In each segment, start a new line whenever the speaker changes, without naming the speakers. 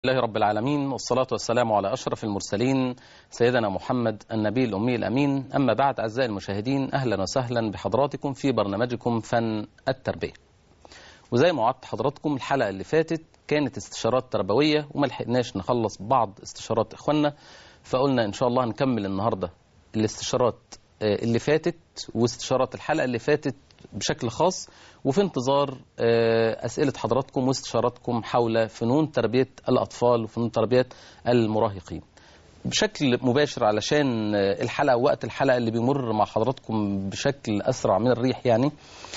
لله رب العالمين، والصلاة والسلام على أشرف المرسلين سيدنا محمد النبي الأمي الأمين. أما بعد، أعزائي المشاهدين، أهلا وسهلا بحضراتكم في برنامجكم فن التربية. وزي ما وعدت حضراتكم الحلقة اللي فاتت كانت استشارات تربوية وما لحقناش نخلص بعض استشارات إخواننا، فقلنا إن شاء الله هنكمل النهاردة الاستشارات اللي فاتت واستشارات الحلقة اللي فاتت بشكل خاص، وفي انتظار أسئلة حضراتكم واستشاراتكم حول فنون تربية الأطفال وفنون تربية المراهقين بشكل مباشر، علشان الحلقة وقت الحلقة اللي بيمر مع حضراتكم بشكل أسرع من الريح. يعني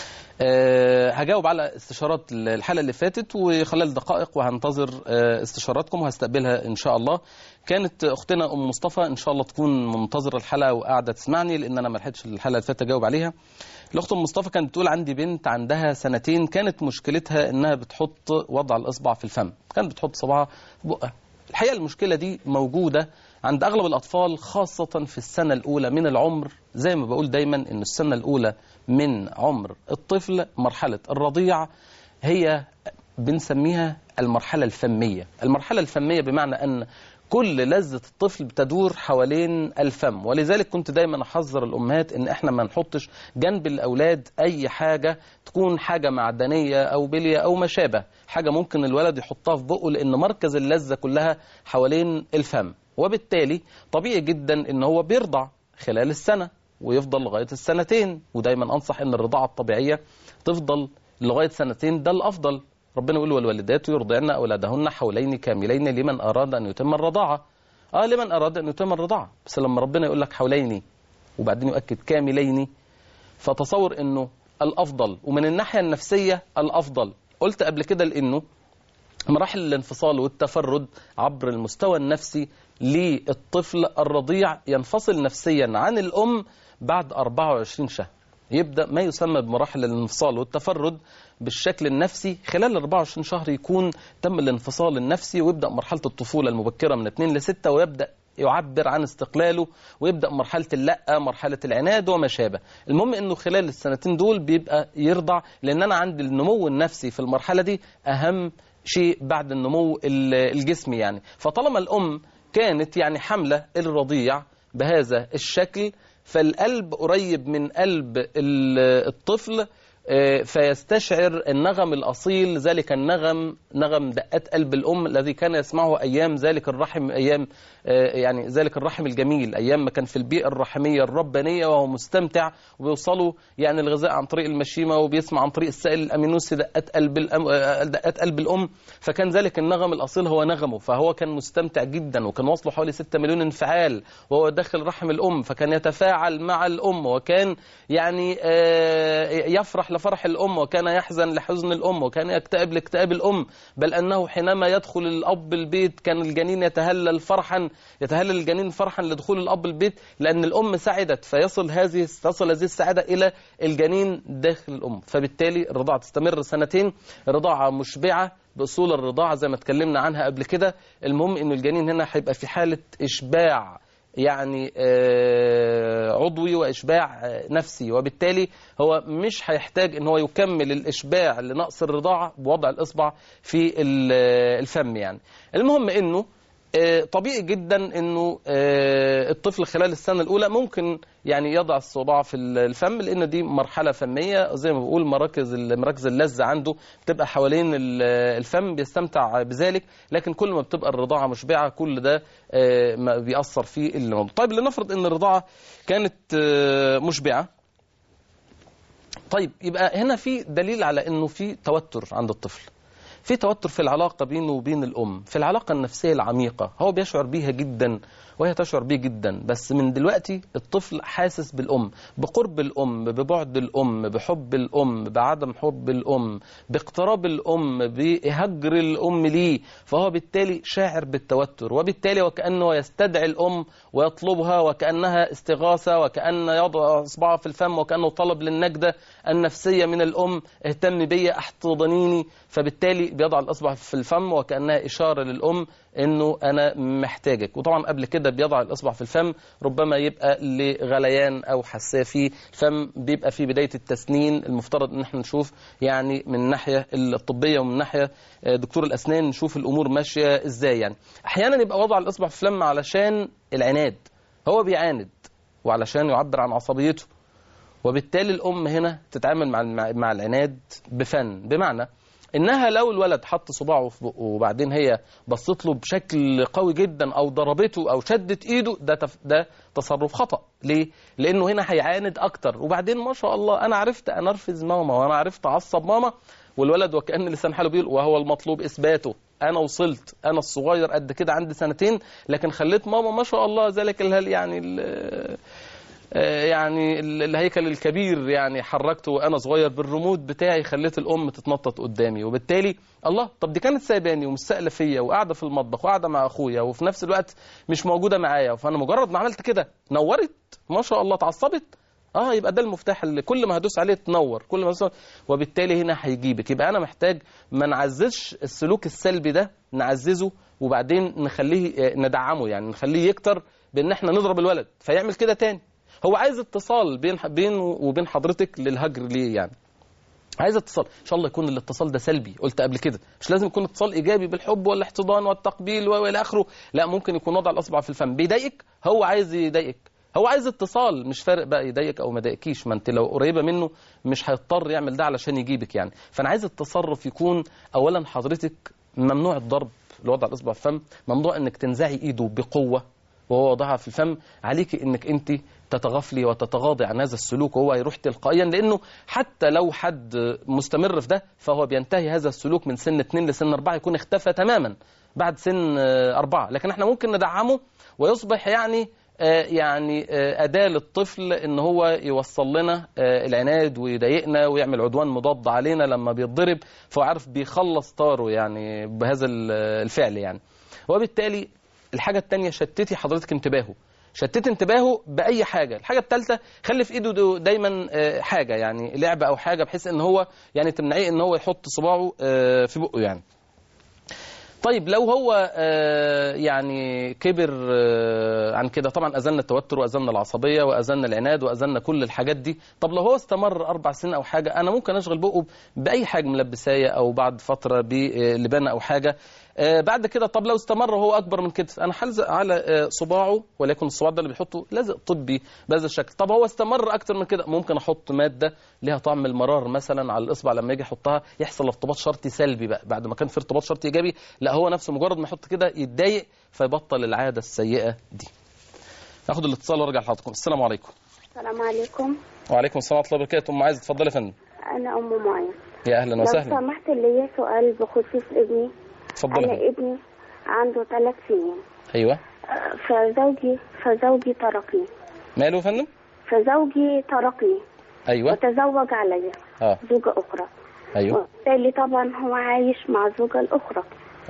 هجاوب على استشارات الحلقة اللي فاتت وخلال دقائق، وهنتظر استشاراتكم وهستقبلها إن شاء الله. كانت أختنا أم مصطفى إن شاء الله تكون منتظرة الحلقة وقاعدة تسمعني، لأن أنا ما لحقتش الحلقة اللي فاتت أجاوب عليها. الأخت أم مصطفى كانت بتقول عندي بنت عندها 2 سنين، كانت مشكلتها إنها بتحط وضع الإصبع في الفم، كانت بتحط صباعها في بقها. الحقيقة المشكلة دي موجودة عند أغلب الأطفال، خاصة في السنة الأولى من العمر. زي ما بقول دايما إن السنة الأولى من عمر الطفل مرحلة الرضيع هي بنسميها المرحلة الفمية. المرحلة الفمية بمعنى أن كل لذة الطفل بتدور حوالين الفم، ولذلك كنت دايما أحذر الأمهات إن إحنا ما نحطش جنب الأولاد أي حاجة تكون حاجة معدنية أو بلية أو ما شابه، حاجة ممكن الولد يحطها في بقه، لأن مركز اللذة كلها حوالين الفم. وبالتالي طبيعي جدا إن هو بيرضع خلال السنة ويفضل لغاية 2 سنين، ودايما أنصح إن الرضاعة الطبيعية تفضل لغاية 2 سنين، ده الأفضل. ربنا يقول والوالدات يرضعن أولادهن حولين كاملين لمن أراد أن يتم الرضاعة. لمن أراد أن يتم الرضاعة، بس لما ربنا يقول لك حولين وبعدين يؤكد كاملين، فتصور إنه الأفضل، ومن الناحية النفسية الأفضل. قلت قبل كده لأنه مراحل الانفصال والتفرد عبر المستوى النفسي للطفل الرضيع ينفصل نفسيا عن الأم بعد 24 شهر. يبدأ ما يسمى بمراحل الانفصال والتفرد بالشكل النفسي خلال 24 شهر، يكون تم الانفصال النفسي، ويبدأ مرحلة الطفولة المبكرة من 2 ل 6، ويبدأ يعبر عن استقلاله، ويبدأ مرحلة اللأ، مرحلة العناد وما شابه. المهم انه خلال السنتين دول بيبقى يرضع، لان انا عندي النمو النفسي في المرحلة دي اهم شيء بعد النمو الجسمي. يعني فطالما الام كانت يعني حملة الرضيع بهذا الشكل، فالقلب قريب من قلب الطفل، فيستشعر النغم الأصيل، ذلك النغم نغم دقات قلب الأم الذي كان يسمعه أيام ذلك الرحم، أيام يعني ذلك الرحم الجميل، أيام ما كان في البيئة الرحمية الربانية وهو مستمتع، وبيوصلوا يعني الغذاء عن طريق المشيمة، وبيسمع عن طريق السائل الأمينوسي دقات قلب الأم. فكان ذلك النغم الأصيل هو نغمه، فهو كان مستمتع جدا، وكان وصله حوالي 6 مليون انفعال وهو داخل رحم الأم، فكان يتفاعل مع الأم، وكان يعني يفرح لفرح الأم، وكان يحزن لحزن الأم، وكان يكتئب لاكتئاب الأم، بل أنه حينما يدخل الأب البيت كان الجنين يتهلل الجنين فرحا لدخول الأب البيت، لأن الأم سعدت، تصل هذه السعادة إلى الجنين داخل الأم. فبالتالي الرضاعة تستمر 2 سنين، رضاعة مشبعة بأصول الرضاعة زي ما اتكلمنا عنها قبل كده. المهم إنه الجنين هنا هيبقى في حالة إشباع يعني عضوي وإشباع نفسي، وبالتالي هو مش هيحتاج ان هو يكمل الإشباع لنقص الرضاعة بوضع الإصبع في الفم. يعني المهم انه طبيعي جدا انه الطفل خلال السنة الأولى ممكن يعني يضع الصباع في الفم، لأن دي مرحلة فمية زي ما بقول، مراكز اللذة عنده بتبقى حوالين الفم، بيستمتع بذلك. لكن كل ما بتبقى الرضاعة مشبعة كل ده ما بيأثر في الموضوع. طيب لنفرض ان الرضاعة كانت مشبعة، طيب يبقى هنا في دليل على انه في توتر عند الطفل، في توتر في العلاقة بينه وبين الأم، في العلاقة النفسية العميقة، هو بيشعر بيها جدا وهي تشعر بيه جدا. بس من دلوقتي الطفل حاسس بالأم، بقرب الأم، ببعد الأم، بحب الأم، بعدم حب الأم، باقتراب الأم، بهجر الأم ليه، فهو بالتالي شاعر بالتوتر، وبالتالي وكأنه يستدعي الأم ويطلبها، وكأنها استغاثة، وكأن يضع إصبعه في الفم، وكأنه طلب للنجدة النفسية من الأم، اهتم بي، احتضنيني. فبالتالي بيضع الإصبع في الفم وكأنها إشارة للأم إنه أنا محتاجك. وطبعا قبل كده بيضع الإصبع في الفم ربما يبقى لغليان أو حساسية في الفم، بيبقى في بداية التسنين. المفترض إن احنا نشوف يعني من الناحية الطبية ومن ناحية دكتور الأسنان نشوف الأمور ماشية إزاي. يعني أحيانا يبقى وضع الإصبع في الفم علشان العناد، هو بيعاند وعلشان يعبر عن عصبيته، وبالتالي الأم هنا تتعامل مع العناد بفن، بمعنى إنها لو الولد حط صباعه في بقه وبعدين هي بصت له بشكل قوي جدا أو ضربته أو شدت إيده، ده تصرف خطأ. ليه؟ لأنه هنا هيعاند أكتر، وبعدين ما شاء الله أنا عرفت أنرفز ماما وأنا عرفت أعصب ماما، والولد وكأن لسان حاله بيقول وهو المطلوب إثباته، أنا وصلت، أنا الصغير قد كده عندي 2 سنين لكن خليت ماما ما شاء الله ذلك يعني الهيكل الكبير يعني حركته وأنا صغير بالريموت بتاعي، خليت الأم تتنطط قدامي. وبالتالي الله، طب دي كانت سايباني ومستقلة فيا وقاعدة في المطبخ وقاعدة مع أخويا وفي نفس الوقت مش موجودة معايا، فأنا مجرد ما عملت كده نورت ما شاء الله، اتعصبت، يبقى ده المفتاح اللي كل ما هدوس عليه تنور، كل ما هدوس، وبالتالي هنا هيجيبك. يبقى أنا محتاج ما نعززش السلوك السلبي ده، نعززه وبعدين نخليه ندعمه، يعني نخليه يكتر بأن احنا نضرب الولد فيعمل كده تاني. هو عايز اتصال بينه وبين حضرتك للهجر ليه؟ يعني عايز اتصال، ان شاء الله يكون الاتصال ده سلبي، قلت قبل كده مش لازم يكون اتصال ايجابي بالحب والاحتضان والتقبيل والى اخره، لا، ممكن يكون وضع الاصبع في الفم بيضايقك، هو عايز يضايقك، هو عايز اتصال، مش فارق بقى يضايقك او ما يضايقكيش، ما انت لو قريبه منه مش هيضطر يعمل ده علشان يجيبك يعني. فانا عايز التصرف يكون اولا حضرتك ممنوع الضرب لوضع الاصبع في الفم، ممنوع انك تنزعي ايده بقوه وهو وضعها في الفم، عليك انك انت تتغافلي وتتغاضي عن هذا السلوك وهو يروح تلقائيا، لانه حتى لو حد مستمر في ده فهو بينتهي هذا السلوك من سن 2 لسن 4، يكون اختفى تماما بعد سن 4. لكن احنا ممكن ندعمه ويصبح يعني أداة للطفل إن هو يوصل لنا العناد ويضايقنا ويعمل عدوان مضاد علينا لما بيتضرب، فهو عارف بيخلص طاره يعني بهذا الفعل يعني. وبالتالي الحاجة التانية، شتتي حضرتك انتباهه، شتت انتباهه بأي حاجة. الحاجة الثالثة، خلي في إيده دايما حاجة يعني لعبة أو حاجة بحيث إن هو يعني تمنعيه إن هو يحط صباعه في بقه يعني. طيب لو هو يعني كبر عن كده، طبعا أزلنا التوتر وأزلنا العصبية وأزلنا العناد وأزلنا كل الحاجات دي. طب لو هو استمر 4 سنين أو حاجة، أنا ممكن أشغل بقه بأي حاجة ملبساية أو بعد فترة بلبانة أو حاجة. بعد كده طب لو استمر وهو أكبر من كده، أنا هلزق على صباعه، ولكن الصباع ده اللي بيحطه لازق طبي بهذا الشكل. طب هو استمر أكتر من كده، ممكن أحط مادة لها طعم المرار مثلا على الإصبع، لما يجي يحطها يحصل ارتباط شرطي سلبي بقى، بعد ما كان في ارتباط شرطي إيجابي، لا هو نفسه مجرد ما يحط كده يتضايق فيبطل العادة السيئة دي. ناخد الاتصال وارجع لحضراتكم. السلام عليكم.
السلام عليكم.
وعليكم السلام ورحمة الله وبركاته. أم عايز اتفضلي يا فندم.
أنا أم معين.
يا أهلا وسهلا.
لو سمحت لي سؤال بخصوص ابني.
اتفضلي.
أنا ابني عنده 3 سنين.
أيوه.
فزوجي تركني.
ماله يا فندم؟
فزوجي تركني.
أيوه.
وتزوج علي زوجة أخرى.
أيوه.
وبالتالي طبعا هو عايش مع الزوجة الأخرى.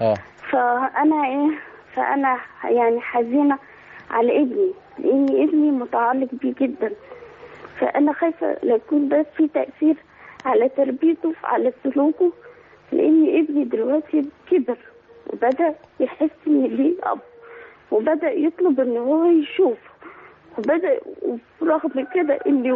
فأنا يعني حزينة على ابني، لأن ابني متعلق بيه جدا، فأنا خايفة لا يكون ده في تأثير على تربيته على سلوكه، لأن ابني دلوقتي كبر وبدأ يحس إن ليه أب، وبدأ يطلب إن هو يشوف، وبدأ رغم كده إن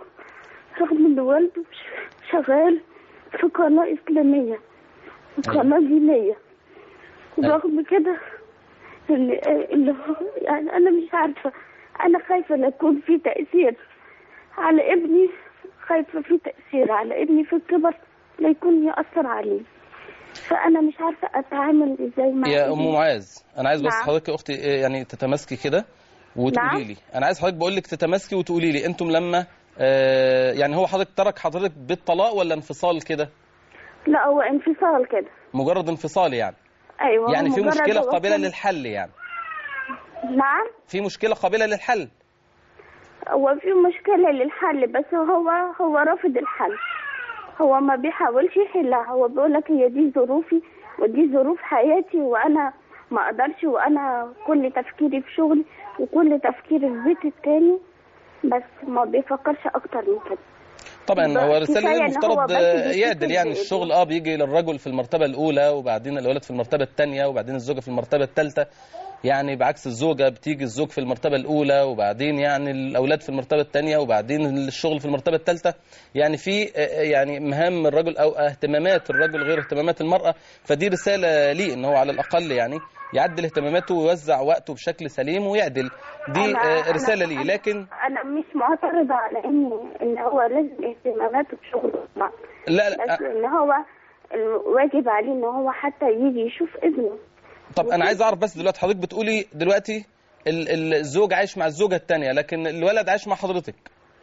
والده شغال في قناة إسلامية وقناة دينية، ورغم كده اللي يعني أنا مش عارفة، أنا خايفة لا يكون في تأثير على ابني، خايفة في تأثير على ابني في الكبر لا يكون يأثر عليه، فأنا مش عارفة أتعامل إزاي مع
يا أم معاذ. أنا عايز بس حضرتك يا أختي يعني تتماسكي كده وتقولي لي. أنا عايز حضرتك بقول لك تتماسكي وتقولي لي أنتم لما يعني هو حضرتك ترك حضرتك بالطلاق ولا انفصال كده؟
لا هو انفصال كده.
مجرد انفصال يعني؟
أيوة.
يعني في مشكلة قابلة للحل يعني؟
نعم.
في مشكلة قابلة للحل؟
هو في مشكلة للحل، بس هو رافض الحل، هو ما بيحاولش يحلها، هو بيقول لك هي دي ظروفي ودي ظروف حياتي وأنا ما أقدرش، وأنا كل تفكيري في شغلي وكل تفكيري في بيتي التاني، بس ما بيفكرش أكتر من كده.
طبعا هو رسالة المفترض يعدل يعني
بس
الشغل بيجي للرجل في المرتبة الأولى، وبعدين الأولاد في المرتبة الثانية، وبعدين الزوجة في المرتبة الثالثة. يعني بعكس الزوجة بتيجي الزوج في المرتبة الأولى، وبعدين يعني الأولاد في المرتبة الثانية، وبعدين الشغل في المرتبة الثالثة. يعني في يعني مهام الرجل أو اهتمامات الرجل غير اهتمامات المرأة. فدي رسالة ليه إن هو على الأقل يعني يعدل اهتماماته ويوزع وقته بشكل سليم ويعدل. دي رسالة ليه. لكن
أنا مش معترضة على إن هو لازم اهتماماته بشغله،
لا
بس إن هو الواجب عليه إن هو حتى يجي يشوف ابنه.
طب أنا عايز أعرف بس دلوقتي حضرتك بتقولي دلوقتي الزوج عايش مع الزوجة الثانية، لكن الولد عايش مع حضرتك.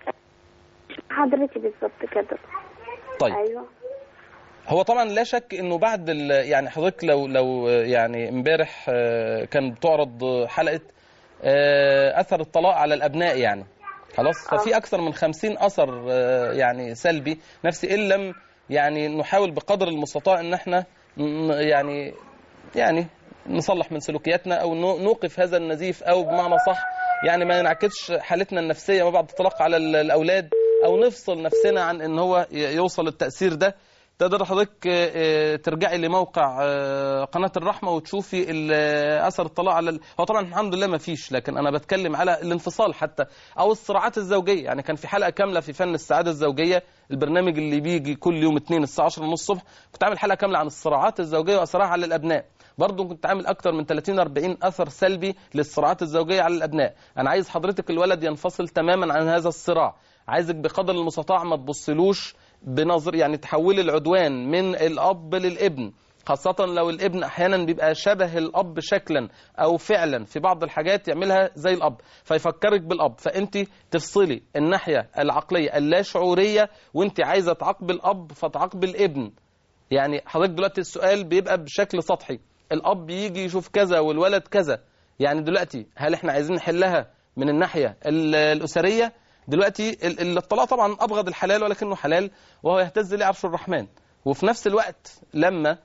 حضرتك بالظبط كده.
طيب.
أيوه.
هو طبعا لا شك انه بعد يعني حضرتك لو يعني امبارح كان بتعرض حلقة اثر الطلاق على الابناء يعني خلاص. ففي اكثر من 50 اثر يعني سلبي نفسي، ان لم يعني نحاول بقدر المستطاع ان احنا يعني نصلح من سلوكياتنا او نوقف هذا النزيف، او بمعنى صح يعني ما ينعكسش حالتنا النفسية ما بعد الطلاق على الاولاد، او نفصل نفسنا عن ان هو يوصل التأثير ده. تقدر حضرتك ترجعي لموقع قناة الرحمة وتشوفي أثر الطلاق على هو طبعا الحمد لله ما فيش، لكن أنا بتكلم على الانفصال حتى أو الصراعات الزوجية. يعني كان في حلقة كاملة في فن السعادة الزوجية، البرنامج اللي بيجي كل يوم اثنين الساعة 10:30 الصبح، كنت عامل حلقة كاملة عن الصراعات الزوجية وأثرها على الأبناء. برضه كنت عامل أكتر من 30-40 أثر سلبي للصراعات الزوجية على الأبناء. أنا عايز حضرتك الولد ينفصل تماما عن هذا الصراع. عايزك بقدر المستطاع ما تبصلوش بنظر، يعني تحول العدوان من الأب للابن، خاصة لو الابن أحيانا بيبقى شبه الأب شكلا أو فعلا في بعض الحاجات يعملها زي الأب فيفكرك بالأب. فأنت تفصلي الناحية العقلية اللا شعورية، وأنت عايزة تعاقب الأب فتعاقب الابن. يعني حضرتك دلوقتي السؤال بيبقى بشكل سطحي، الأب يجي يشوف كذا والولد كذا. يعني دلوقتي هل احنا عايزين نحلها من الناحية الأسرية؟ دلوقتي الطلاق طبعا أبغض الحلال ولكنه حلال وهو يهتز لي عرش الرحمن. وفي نفس الوقت لما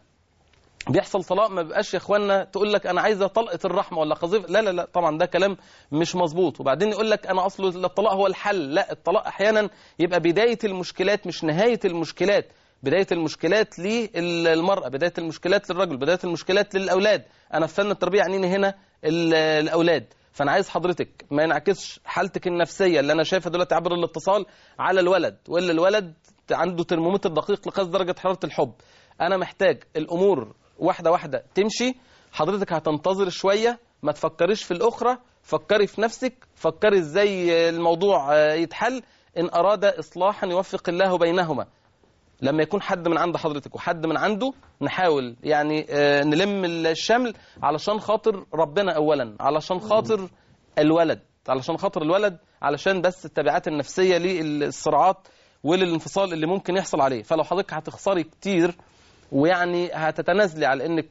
بيحصل طلاق ما بيبقاش يا اخوانا تقول لك انا عايزه طلقه الرحمه ولا قذيفه، لا لا لا طبعا ده كلام مش مظبوط. وبعدين يقول لك انا اصل الطلاق هو الحل، لا، الطلاق احيانا يبقى بدايه المشكلات مش نهايه المشكلات. بدايه المشكلات للمراه، بدايه المشكلات للرجل، بدايه المشكلات للاولاد. انا في فن التربيه يعنيني هنا الاولاد. فانا عايز حضرتك ما ينعكسش حالتك النفسيه اللي انا شايفها دلوقتي عبر الاتصال على الولد، والا الولد عنده ترمومتر دقيق لقياس درجه حراره الحب. انا محتاج الامور واحده واحده تمشي. حضرتك هتنتظر شويه، ما تفكريش في الاخرى، فكري في نفسك، فكري ازاي الموضوع يتحل. ان اراد اصلاحا يوفق الله بينهما. لما يكون حد من عند حضرتك وحد من عنده نحاول يعني نلم الشمل علشان خاطر ربنا اولا، علشان خاطر الولد، علشان خاطر الولد، علشان بس التبعات النفسيه للصراعات وللانفصال اللي ممكن يحصل عليه. فلو حضرتك هتخسري كتير ويعني هتتنازلي على انك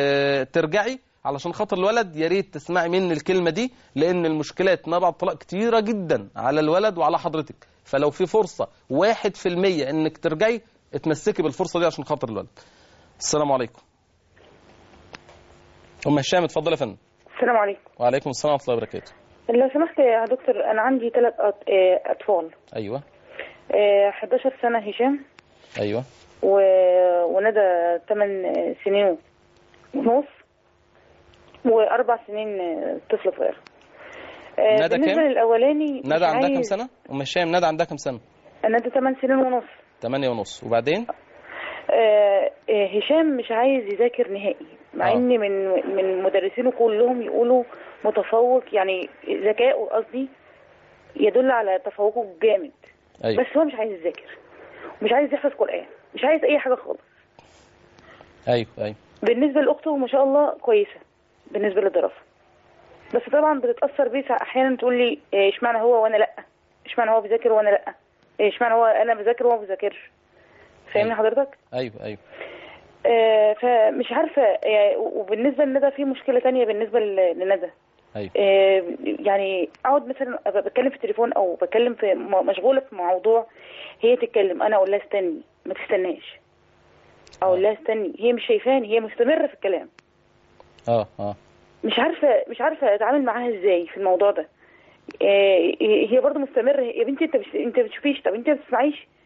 ترجعي علشان خاطر الولد، يا ريت تسمعي مني الكلمه دي، لان المشكلات ما بعد الطلاق كتيره جدا على الولد وعلى حضرتك. فلو في فرصه 1% انك ترجعي اتمسكي بالفرصه دي عشان خاطر الولد. السلام عليكم. ام هشام اتفضل يا فندم.
السلام عليكم.
وعليكم السلام ورحمه الله وبركاته.
لو سمحت يا دكتور، انا عندي 3 اطفال.
ايوه.
11 سنه هشام.
ايوه.
وندى 8 سنين ونص، و4 سنين طفل صغير.
ندى
بالنسبه
كام؟
للاولاني
ندى عندها كام سنه؟ ام هشام ندى عندها كام سنه؟
ندى 8 سنين ونص.
8 ونص. وبعدين
هشام مش عايز يذاكر نهائي، مع ان من مدرسينه كلهم يقولوا متفوق، يعني ذكائه قصدي يدل على تفوقه جامد.
أيوة.
بس هو مش عايز يذاكر، مش عايز يحفظ قرآن، مش عايز اي حاجه خالص.
ايوه.
بالنسبه لاخته ما شاء الله كويسه بالنسبه للدراسه، بس طبعا بتتاثر بيه احيانا، تقول لي اشمعنى هو وانا لا، اشمعنى هو بيذاكر وانا لا، اشمعنى هو انا بذاكر وهو ما بيذاكرش. فاهمني حضرتك؟
ايوه.
فمش عارفه وبالنسبه لندى في مشكله تانية بالنسبه لندى.
أيوة.
يعني اقعد مثلا بتكلم في التليفون او بتكلم في مشغوله في موضوع، هي تتكلم انا اقول لها استني، ما تستناش، اقول لها استني، هي مش شايفاني، هي مستمره في الكلام. مش عارفه اتعامل معاها ازاي في الموضوع ده. هي برضو مستمره. يا بنتي انت بتشوفيش، طب انت ما بتسمعيش،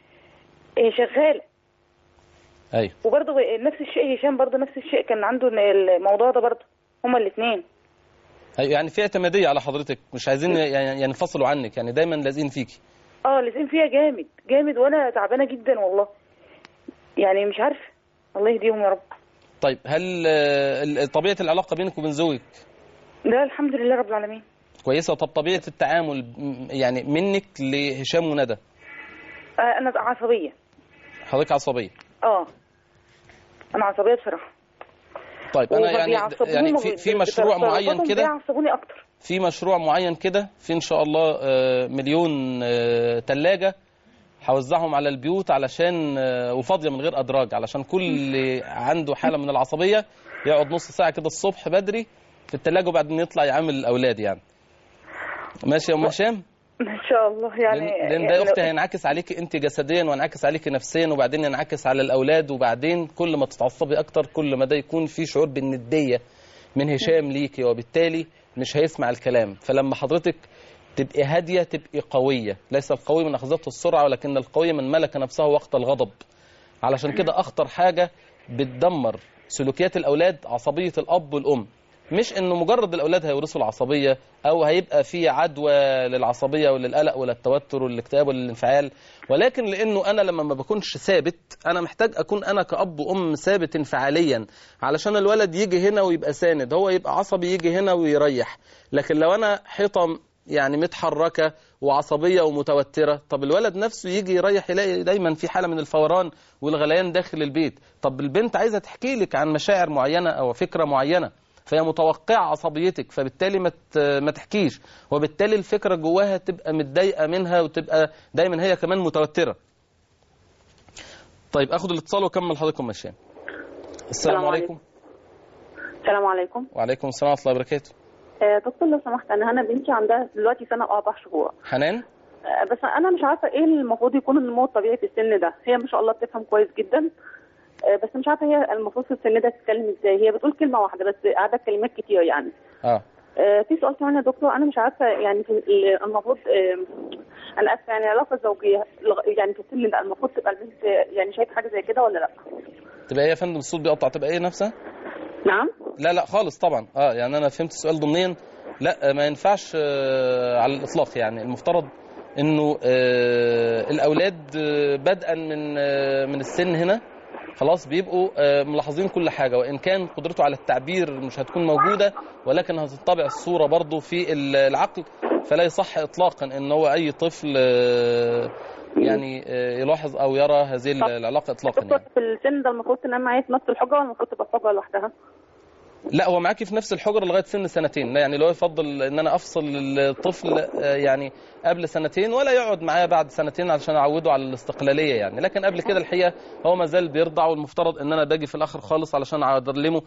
شغاله.
ايوه.
وبرضه نفس الشيء هشام، برضه نفس الشيء كان عنده الموضوع ده برضه، هما الاثنين.
ايوه، يعني في اعتماديه على حضرتك، مش عايزين يعني ينفصلوا عنك، يعني دايما لازقين فيكي.
لازقين فيها جامد جامد، وانا تعبانه جدا والله، يعني مش عارفه، الله يهديهم يا رب.
طيب، هل طبيعه العلاقه بينك وبين زوجك؟
لا الحمد لله رب العالمين
كويسه. طب طبيعه التعامل يعني منك لهشام وندى؟
انا عصبيه.
حضرتك عصبيه؟
انا عصبيه بصراحه.
طيب انا يعني في مشروع معين كده
بيعصبوني اكتر.
في مشروع معين كده، في ان شاء الله 1,000,000 ثلاجه هوزعهم على البيوت علشان وفاضيه من غير ادراج، علشان كل اللي عنده حاله من العصبيه يقعد نص ساعه كده الصبح بدري في الثلاجه وبعدين يطلع يعامل الاولاد يعني. ماشي يا ام هشام؟
ان شاء الله.
لان ده يا اختي هينعكس عليكي انت جسديا وينعكس عليكي نفسيا، وبعدين ينعكس على الاولاد، وبعدين كل ما تتعصبي اكتر كل ما ده يكون في شعور بالنديه من هشام ليكي، وبالتالي مش هيسمع الكلام. فلما حضرتك تبقي هاديه تبقي قويه، ليس القوي من اخذته السرعه ولكن القوي من ملك نفسه وقت الغضب. علشان كده اخطر حاجه بتدمر سلوكيات الاولاد عصبيه الاب والام. مش انه مجرد الاولاد هيورثوا العصبيه او هيبقى في عدوى للعصبيه وللقلق وللتوتر والاكتئاب والانفعال، ولكن لانه انا لما ما بكونش ثابت، انا محتاج اكون انا كأب وام ثابت انفعاليا علشان الولد يجي هنا ويبقى ساند، هو يبقى عصبي يجي هنا ويريح. لكن لو انا حيطه يعني متحركه وعصبيه ومتوتره، طب الولد نفسه يجي يريح يلاقي دايما في حاله من الفوران والغليان داخل البيت. طب البنت عايزه تحكي لك عن مشاعر معينه او فكره معينه، فهي متوقعه عصبيتك، فبالتالي ما تحكيش، وبالتالي الفكره جواها تبقى متضايقه منها وتبقى دايما هي كمان متوتره. طيب اخد الاتصال واكمل حضراتكم ماشيين. السلام عليكم.
السلام عليكم.
وعليكم السلام ورحمه الله وبركاته.
دكتور لو سمحت، انا بنتي عندها دلوقتي سنه و4 شهور.
حنان؟
بس انا مش عارفه ايه المفروض يكون النمو الطبيعي في السن ده. هي ما شاء الله بتفهم كويس جدا، بس مش عارفه هي المفروض في السن ده تتكلم ازاي. هي بتقول كلمه واحده بس قاعده كلمات كتير يعني. في سؤال كمان يا دكتور، انا مش عارفه يعني المفروض انا اسفه يعني العلاقه الزوجيه يعني في السن ده المفروض تبقى البنت يعني شايف حاجه زي كده ولا لا؟
تبقى ايه يا فندم؟ الصوت بيقطع. تبقى ايه نفسها؟
نعم.
لا خالص طبعا. يعني انا فهمت السؤال ضمنيا. لا ما ينفعش على الاطلاق. يعني المفترض انه الاولاد بدءا من السن هنا خلاص بيبقوا ملاحظين كل حاجه، وان كان قدرته على التعبير مش هتكون موجوده ولكن هتطبع الصوره برضه في العقل. فلا يصح اطلاقا ان هو اي طفل يعني يلاحظ او يرى هذه العلاقه اطلاقا. يعني
في السن ده المفروض تنام معايا في نفس الحجره ولا المفروض تبقى في حجره لوحدها؟
لا، هو معاكي في نفس الحجره لغايه سن سنتين. لا يعني لو يفضل ان انا افصل الطفل يعني قبل سنتين، ولا يقعد معايا بعد سنتين علشان اعوده على الاستقلاليه يعني. لكن قبل كده الحقيقه هو ما زال بيرضع، والمفترض ان انا باجي في الاخر خالص علشان اعلمه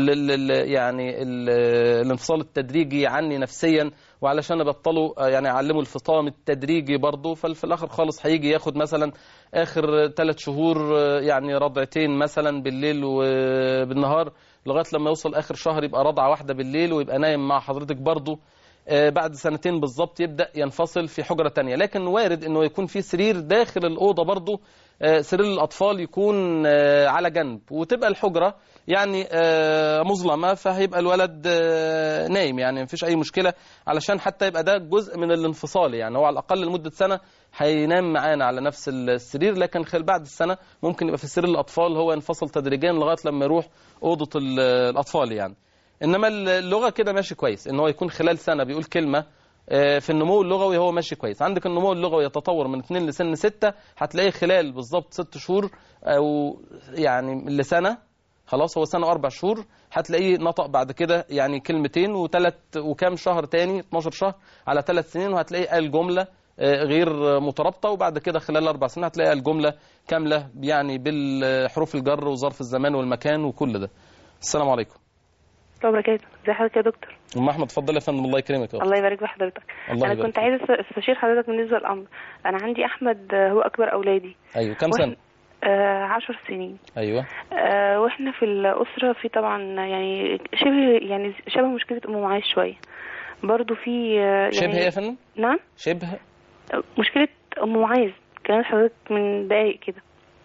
يعني الانفصال التدريجي عني نفسيا، وعلشان ابطله يعني اعلمه الفطام التدريجي برضه. ففي الاخر خالص هيجي ياخد مثلا اخر 3 شهور يعني رضعتين مثلا بالليل وبالنهار، لغايه لما يوصل اخر شهر يبقى رضعه واحده بالليل ويبقى نايم مع حضرتك برضه. بعد سنتين بالظبط يبدا ينفصل في حجره تانية. لكن وارد انه يكون في سرير داخل الاوضه برضه، سرير الاطفال يكون على جنب، وتبقى الحجره يعني مظلمه، فهيبقى الولد نايم يعني مفيش اي مشكله، علشان حتى يبقى ده جزء من الانفصال. يعني هو على الاقل لمده سنه هينام معانا على نفس السرير، لكن خلال بعد السنه ممكن يبقى في سرير الاطفال هو ينفصل تدريجيا لغايه لما يروح اوضه الاطفال يعني. انما اللغه كده ماشي كويس، ان هو يكون خلال سنه بيقول كلمه. في النمو اللغوي هو ماشي كويس. عندك النمو اللغوي يتطور من 2 لسن 6، هتلاقيه خلال بالظبط 6 شهور او يعني لسنه. خلاص هو سنه و4 شهور هتلاقيه نطق بعد كده يعني كلمتين وكام شهر تاني 12 شهر على 3 سنين، وهتلاقيه قال جمله غير مترابطه، وبعد كده خلال 4 سنين هتلاقي الجمله كامله يعني بالحروف الجر وظرف الزمان والمكان وكل ده. السلام عليكم.
الله وبركاته. ازي حضرتك يا دكتور؟
ام احمد اتفضل يا فندم. الله يكرمك.
الله يبارك في حضرتك. انا كنت عايزه استشير حضرتك بالنسبه للامر. انا عندي احمد هو اكبر اولادي.
ايوه. كم سنه؟
10 سنين.
ايوه.
واحنا في الاسره في طبعا يعني شبه مشكله ام معاذ شويه برضو في يعني
شبه يا فندم؟
نعم شبه
مشكله
ام معاذ كانت حضرتك من دقايق كده.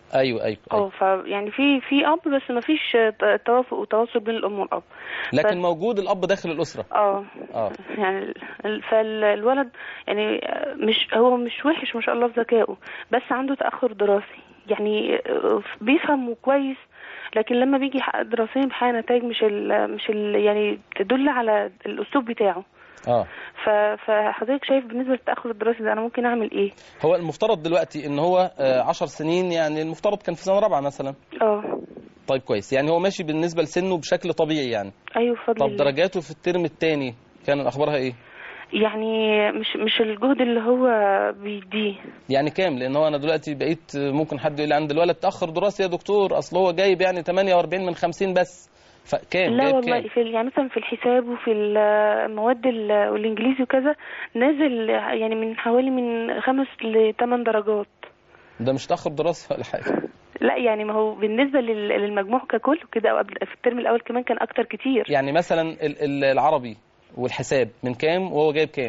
ايوه.
فيعني في اب بس ما فيش توافق وتواصل بين الام والاب،
لكن موجود الاب داخل الاسره.
يعني فالولد يعني هو مش وحش ما شاء الله في ذكائه، بس عنده تاخر دراسي، يعني بيفهم كويس، لكن لما بيجي يحقق دراسيا بيحقق نتائج مش يعني تدل على الاسلوب بتاعه. فحضرتك شايف بالنسبه للتاخر الدراسي ده انا ممكن اعمل ايه؟
هو المفترض دلوقتي ان هو 10 سنين، يعني المفترض كان في سنه رابعه مثلا. طيب كويس، يعني هو ماشي بالنسبه لسنه بشكل طبيعي يعني.
ايوه بفضل الله.
طب درجاته في الترم الثاني كان اخبارها ايه؟
يعني مش الجهد اللي هو بيديه. يعني
كام؟ لان هو انا دلوقتي بقيت ممكن حد يقول لي عند الولد تاخر دراسي يا دكتور، اصل هو جايب يعني 48 من 50 بس، فكام؟
لا والله يعني مثلا في الحساب وفي المواد والانجليزي وكذا نازل يعني من حوالي من 5 ل 8 درجات.
ده مش تاخر دراسي ولا حاجه؟
لا يعني ما هو بالنسبه للمجموع ككل كده، او في الترم الاول كمان كان اكتر كتير.
يعني مثلا العربي والحساب من كام وهو جايب كام؟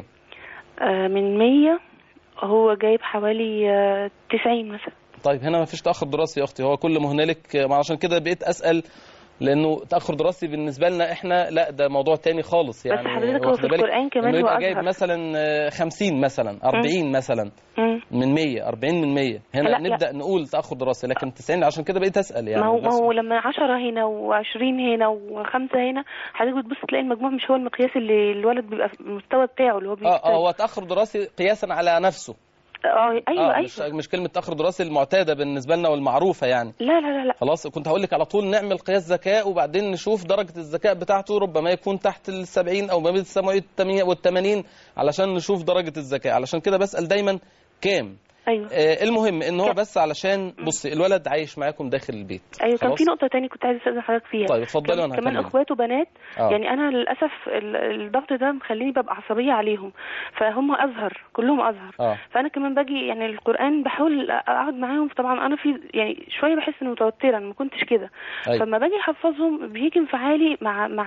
من 100 هو جايب حوالي 90 مثلا.
طيب هنا ما فيش تاخر دراسي يا اختي، هو كل ما هنالك، عشان كده بقيت اسال، لانه تاخر دراسي بالنسبه لنا احنا لا ده موضوع تاني خالص. يعني
بس حضرتك هو في القرآن كمان هو
يبقى جايب مثلا 50 مثلا 40 مثلا من 100 40 من 100 هنا لا نبدا نقول تاخر دراسي، لكن 90 عشان كده بقيت اسال. يعني
ما هو لما 10 هنا و20 هنا و5 هنا حضرتك بتبص تلاقي المجموع مش هو المقياس اللي الولد بيبقى المستوى بتاعه اللي هو
هو تاخر دراسي قياسا على نفسه.
ايوه
مش كلمه تاخر دراسي المعتاده بالنسبه لنا والمعروفه يعني.
لا
خلاص، كنت هقول لك على طول نعمل قياس ذكاء وبعدين نشوف درجه الذكاء بتاعته، ربما يكون تحت ال70 او ما بين ال70 وال80 علشان نشوف درجه الذكاء. علشان كده بسال دايما كام.
ايوه.
المهم ان هو بس علشان بصي الولد عايش معاكم داخل البيت.
ايوه كان في نقطه تاني كنت عايزه استاذن حضرتك فيها.
طيب اتفضلي. وانا
كمان اخواته بنات. يعني انا للاسف الضغط ده مخليني ببقى عصبيه عليهم، فهم ازهر كلهم ازهر. فانا كمان باجي يعني القران بحاول اقعد معاهم، طبعا انا في يعني شويه بحس اني متوتره، انا ما كنتش كده. فلما باجي احفظهم بيجي انفعالي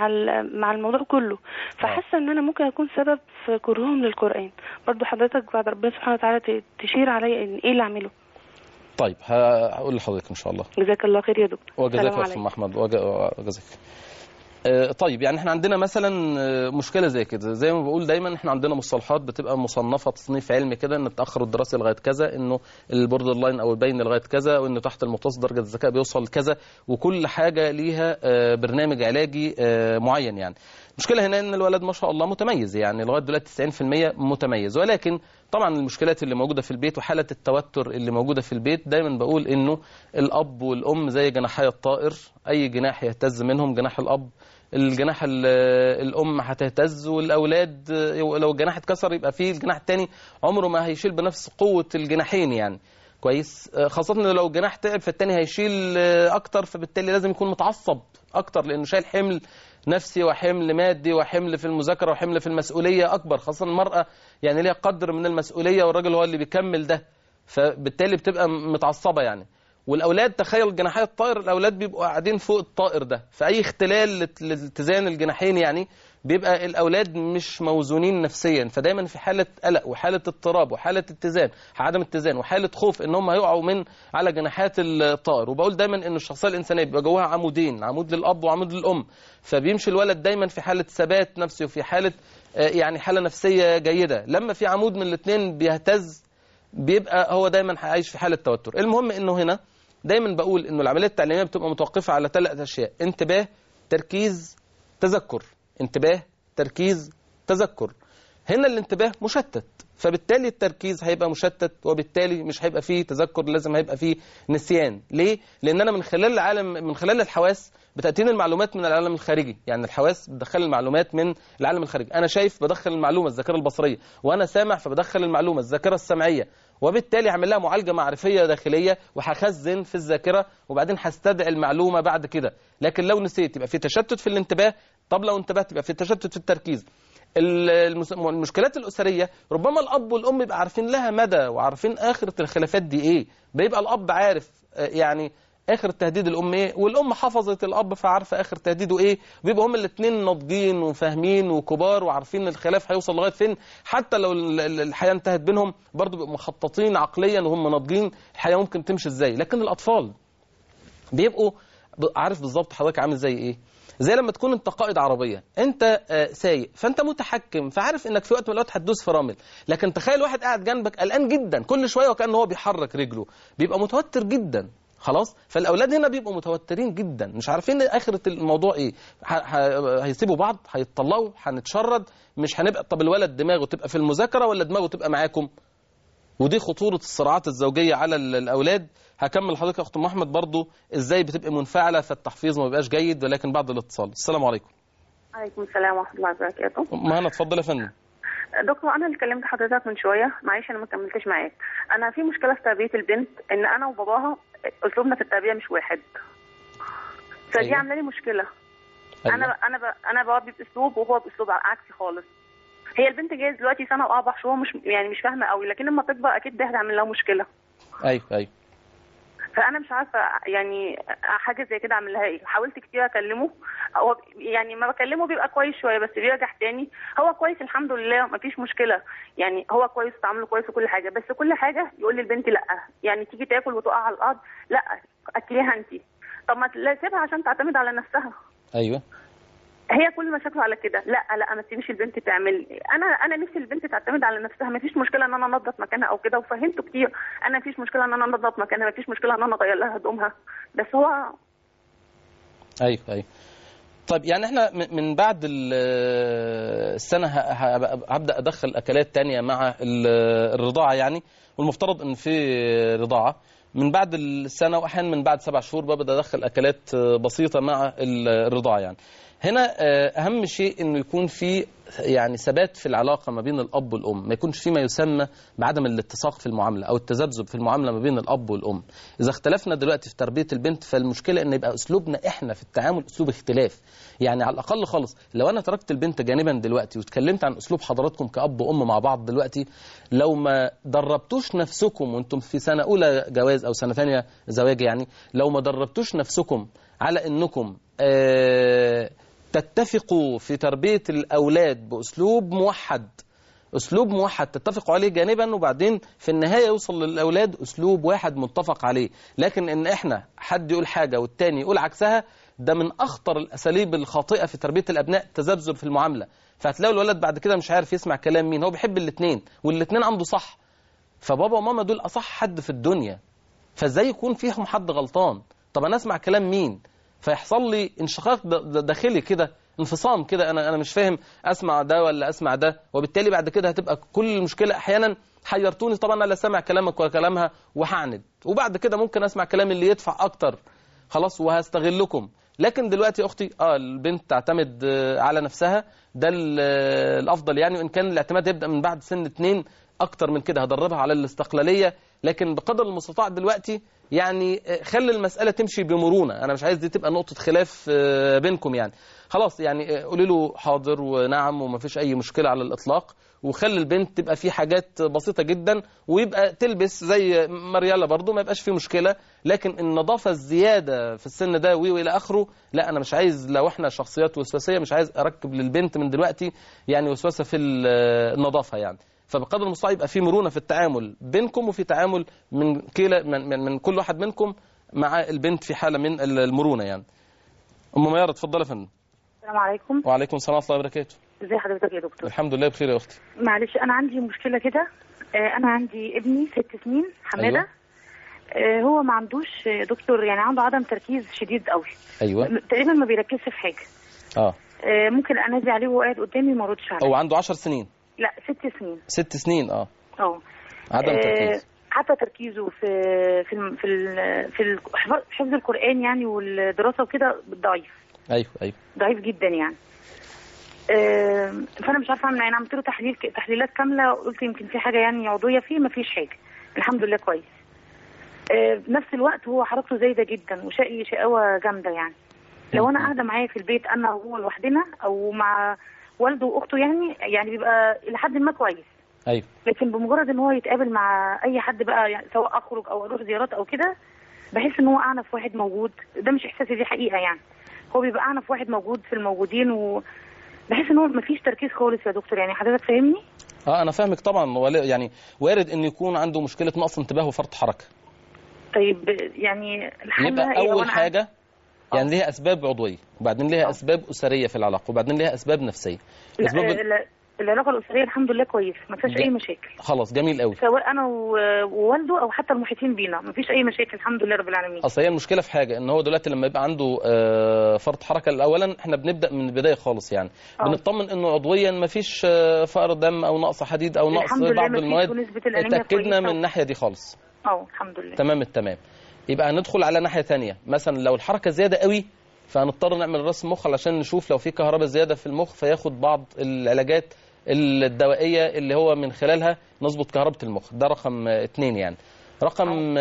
مع الموضوع كله، فحاسه ان انا ممكن اكون سبب في كرههم للقران. برضو حضرتك بعد ربنا سبحانه وتعالى تشير عليا ايه اللي اعمله.
طيب هقول لحضرتك ان شاء الله.
جزاك الله خير يا دكتور.
وجزاك الله خير احمد وجزاك. طيب يعني احنا عندنا مثلا مشكله زي كده، زي ما بقول دايما احنا عندنا مصطلحات بتبقى مصنفه تصنيف علمي كده، ان التاخر الدراسي لغايه كذا، انه البوردر لاين او البين لغايه كذا، وانه تحت المتوسط درجه الذكاء بيوصل كذا، وكل حاجه ليها برنامج علاجي معين. يعني المشكله هنا ان الولد ما شاء الله متميز، يعني لغايه دلوقتي 90% متميز، ولكن طبعا المشكلات اللي موجوده في البيت وحاله التوتر اللي موجوده في البيت، دايما بقول انه الاب والام زي جناحي الطائر، اي جناح يهتز منهم جناح الاب، الجناح الام هتهتز، والاولاد لو الجناح اتكسر يبقى فيه الجناح الثاني عمره ما هيشيل بنفس قوه الجناحين يعني. كويس، خاصه ان لو الجناح تعب فالثاني هيشيل اكتر، فبالتالي لازم يكون متعصب اكتر لانه شايل حمل نفسي وحمل مادي وحمل في المذاكره وحمل في المسؤوليه اكبر، خاصه المراه يعني ليها قدر من المسؤوليه والراجل هو اللي بيكمل ده، فبالتالي بتبقى متعصبه يعني. والاولاد تخيل جناحي الطائر، الاولاد بيبقوا قاعدين فوق الطائر ده، فاي اختلال لاتزان الجناحين يعني بيبقى الاولاد مش موزونين نفسيا، فدايما في حاله قلق وحاله اضطراب وحاله اتزان عدم اتزان وحاله خوف ان هم هيقعوا من على جناحات الطائر. وبقول دايما ان الشخصيه الانسانيه بيبقى جواها عمودين، عمود للاب وعمود للام، فبيمشي الولد دايما في حاله ثبات نفسي وفي حاله يعني حاله نفسيه جيده. لما في عمود من الاثنين بيهتز بيبقى هو دايما عايش في حاله توتر. المهم انه هنا دايما بقول انه العمليه التعليميه بتبقى متوقفه على 3 أشياء: انتباه، تركيز، تذكر. انتباه، تركيز، تذكر. هنا الانتباه مشتت، فبالتالي التركيز هيبقى مشتت، وبالتالي مش هيبقى فيه تذكر، لازم هيبقى فيه نسيان. ليه؟ لان انا من خلال العالم، من خلال الحواس بتأتيني المعلومات من العالم الخارجي، يعني الحواس بتدخل المعلومات من العالم الخارجي. انا شايف بدخل المعلومه الذاكره البصريه، وانا سامع فبدخل المعلومه الذاكره السمعيه، وبالتالي هعمل لها معالجه معرفيه داخليه وهخزن في الذاكره، وبعدين هستدعي المعلومه بعد كده. لكن لو نسيت يبقى في تشتت في الانتباه، طب لو انتبهت يبقى في تشتت في التركيز. المشكلات الأسرية ربما الأب والأم يبقى عارفين لها مدى وعارفين آخرة الخلافات دي إيه، بيبقى الأب عارف يعني اخر تهديد الام ايه، والام حفظت الاب فعارفه اخر تهديده ايه، بيبقوا هم الاثنين ناضجين وفاهمين وكبار وعارفين الخلاف هيوصل لغايه فين، حتى لو الحياه انتهت بينهم برضه بيبقوا مخططين عقليا وهم ناضجين الحياه ممكن تمشي ازاي. لكن الاطفال بيبقوا عارف بالظبط حضرتك عامل زي ايه، زي لما تكون انت قائد عربيه، انت سايق فانت متحكم فعارف انك في وقت من الاوقات هتدوس فرامل، لكن تخيل واحد قاعد جنبك قلقان جدا كل شويه وكانه هو بيحرك رجله، بيبقى متوتر جدا. خلاص، فالاولاد هنا بيبقوا متوترين جدا مش عارفين اخره الموضوع ايه، هيسيبوا بعض، هيتطلقوا، هنتشرد، مش هنبقى. طب الولد دماغه تبقى في المذاكره ولا دماغه تبقى معاكم؟ ودي خطورة الصراعات الزوجية على الأولاد. هكمل لحضرتك يا أخت محمد برضو إزاي بتبقى منفعلة فالتحفيظ ما بيبقاش جيد، ولكن بعد الاتصال. السلام عليكم.
عليكم السلام ورحمة الله وبركاته.
مهنا اتفضل يا فندم.
دكتور، أنا اللي كلمت حضرتك من شوية، معلش أنا ما كملتش معاك. أنا في مشكلة في تربية البنت، إن أنا وباباها أسلوبنا في التربية مش واحد، فدي
أيوة.
عاملة لي مشكلة.
أيوة.
أنا بربي بأسلوب وهو بأسلوب عكسي خالص. هي البنت جايز دلوقتي سنة و4 شهور، مش فاهمة قوي، لكن لما تكبر أكيد ده هتعمل لها مشكلة.
أيوة.
فانا مش عارفه يعني حاجه زي كده اعمل لها ايه. حاولت كتير اكلمه، هو يعني ما بكلمه بيبقى كويس شويه بس بيرجع تاني. هو كويس الحمد لله ما فيش مشكله، يعني هو كويس وتعامله كويس وكل حاجه، بس كل حاجه يقول لي البنت لا، يعني تيجي تاكل وتقع على الارض، لا اكليها انت. طب ما سيبها عشان تعتمد على نفسها.
ايوه،
هي كل مشاكله على كده، لا ما تسيبيش البنت تعمل. انا نفسي البنت تعتمد على نفسها، ما فيش مشكله ان انا انظف مكانها او كده، وفهمته كتير انا ما فيش مشكله ان انا انظف مكانها، ما فيش مشكله ان انا اغير لها هدومها، بس هو
ايوه. طيب يعني احنا من بعد السنه هبدا ادخل اكلات تانية مع الرضاعه يعني، والمفترض ان في رضاعه من بعد السنه، واحيانا من بعد 7 شهور ببدا ادخل اكلات بسيطه مع الرضاعه يعني. هنا اهم شيء انه يكون في يعني ثبات في العلاقه ما بين الاب والام، ما يكونش في ما يسمى بعدم الاتساق في المعامله او التذبذب في المعامله ما بين الاب والام. اذا اختلفنا دلوقتي في تربيه البنت فالمشكله ان يبقى اسلوبنا احنا في التعامل اسلوب اختلاف. يعني على الاقل خالص لو انا تركت البنت جانبا دلوقتي واتكلمت عن اسلوب حضراتكم كاب وام مع بعض دلوقتي، لو ما دربتوش نفسكم وانتم في سنه اولى جواز او سنه ثانيه زواج يعني، لو ما دربتوش نفسكم على انكم تتفقوا في تربية الأولاد بأسلوب موحد، أسلوب موحد تتفقوا عليه جانبا، وبعدين في النهاية يوصل للأولاد أسلوب واحد متفق عليه. لكن إن إحنا حد يقول حاجة والتاني يقول عكسها، ده من أخطر الأساليب الخاطئة في تربية الأبناء، تذبذب في المعاملة. فهتلاقوا الولد بعد كده مش عارف يسمع كلام مين، هو بيحب الاثنين والاثنين عنده صح، فبابا وماما دول أصح حد في الدنيا، فازاي يكون فيهم حد غلطان؟ طب أنا أسمع كلام مين؟ فيحصل لي انشقاق داخلي كده، انفصام كده، انا مش فاهم اسمع ده ولا اسمع ده، وبالتالي بعد كده هتبقى كل المشكله احيانا حيرتوني طبعا انا لا سامع كلامك ولا كلامها وهعند، وبعد كده ممكن اسمع كلام اللي يدفع اكتر خلاص وهستغلكم. لكن دلوقتي اختي البنت تعتمد على نفسها، ده الافضل يعني، وان كان الاعتماد يبدا من بعد سن 2 اكتر من كده هدربها على الاستقلاليه، لكن بقدر المستطاع دلوقتي يعني خلي المسألة تمشي بمرونة. أنا مش عايز دي تبقى نقطة خلاف بينكم يعني، خلاص يعني قولي له حاضر ونعم وما فيش أي مشكلة على الإطلاق، وخلي البنت تبقى في حاجات بسيطة جدا ويبقى تلبس زي مريالة برضو ما يبقاش في مشكلة، لكن النظافة الزيادة في السن ده وإلى آخره لا، أنا مش عايز، لو إحنا شخصيات وسواسية مش عايز أركب للبنت من دلوقتي يعني وسوسة في النظافة يعني. فبقدر المستطاع يبقى في مرونة في التعامل بينكم، وفي تعامل من كل واحد منكم مع البنت في حالة من المرونة يعني. أم ميار اتفضلي يا فندم.
السلام عليكم.
وعليكم السلام ورحمة الله وبركاته.
ازي حضرتك يا دكتور؟
الحمد لله بخير يا أختي.
معلش أنا عندي مشكلة كده، أنا عندي ابني 6 سنين حمادة. أيوة. هو ما عندوش دكتور يعني، عنده عدم تركيز شديد قوي.
أيوة.
تقريبا ما بيركزش في حاجة. ممكن أنادي عليه وهو قاعد قدامي ما يردش عليا.
هو عنده 10 سنين؟
لا 6 سنين.
6 سنين عدم تركيز.
حتى تركيزه في حفظ القرآن يعني والدراسة وكده ضعيف.
أيوة.
ضعيف جدا يعني. فأنا مش عارفة أعمل، يعني عملت له تحليلات كاملة، قلت يمكن في حاجة يعني عضوية فيه، ما فيش حاجة الحمد لله كويس. بنفس الوقت هو حركته زايدة جدا وشقي شقاوة جامدة يعني. لو أنا قاعدة معاه في البيت أنا وهو لوحدنا أو مع والده واخته يعني بيبقى الى حد ما كويس.
ايوه.
لكن بمجرد ان هو يتقابل مع اي حد بقى يعني، سواء اخرج او اروح زيارات او كده، بحس ان هو اعنف واحد موجود. ده مش احساسي، دي حقيقه يعني. هو بيبقى اعنف واحد موجود في الموجودين، وبحس ان هو مفيش تركيز خالص يا دكتور. يعني حضرتك فاهمني؟
انا فاهمك طبعا. يعني وارد ان يكون عنده مشكله نقص انتباه وفرط حركه.
طيب يعني الحل
يبقى اول حاجه يعني ليها اسباب عضويه، وبعدين ليها اسباب اسريه في العلاقه، وبعدين ليها اسباب نفسيه.
العلاقه الاسريه الحمد لله كويس، ما فيهاش اي مشاكل.
خلاص جميل قوي.
سواء انا ووالده او حتى المحيطين بينا ما فيش اي مشاكل الحمد لله رب العالمين.
اصل هي المشكله في حاجه، ان هو دلوقتي لما يبقى عنده فرط حركه، اولا احنا بنبدا من البدايه خالص يعني بنطمن انه عضويا ما فيش فقر دم او نقص حديد او نقص بعض المواد. اتاكدنا من الناحيه دي خالص.
الحمد لله.
تمام التمام. يبقى هندخل على ناحيه ثانيه، مثلا لو الحركه زياده قوي فهنضطر نعمل رسم مخ علشان نشوف لو في كهرباء زياده في المخ، فياخد بعض العلاجات الدوائيه اللي هو من خلالها نظبط كهرباء المخ. ده رقم 2 يعني. رقم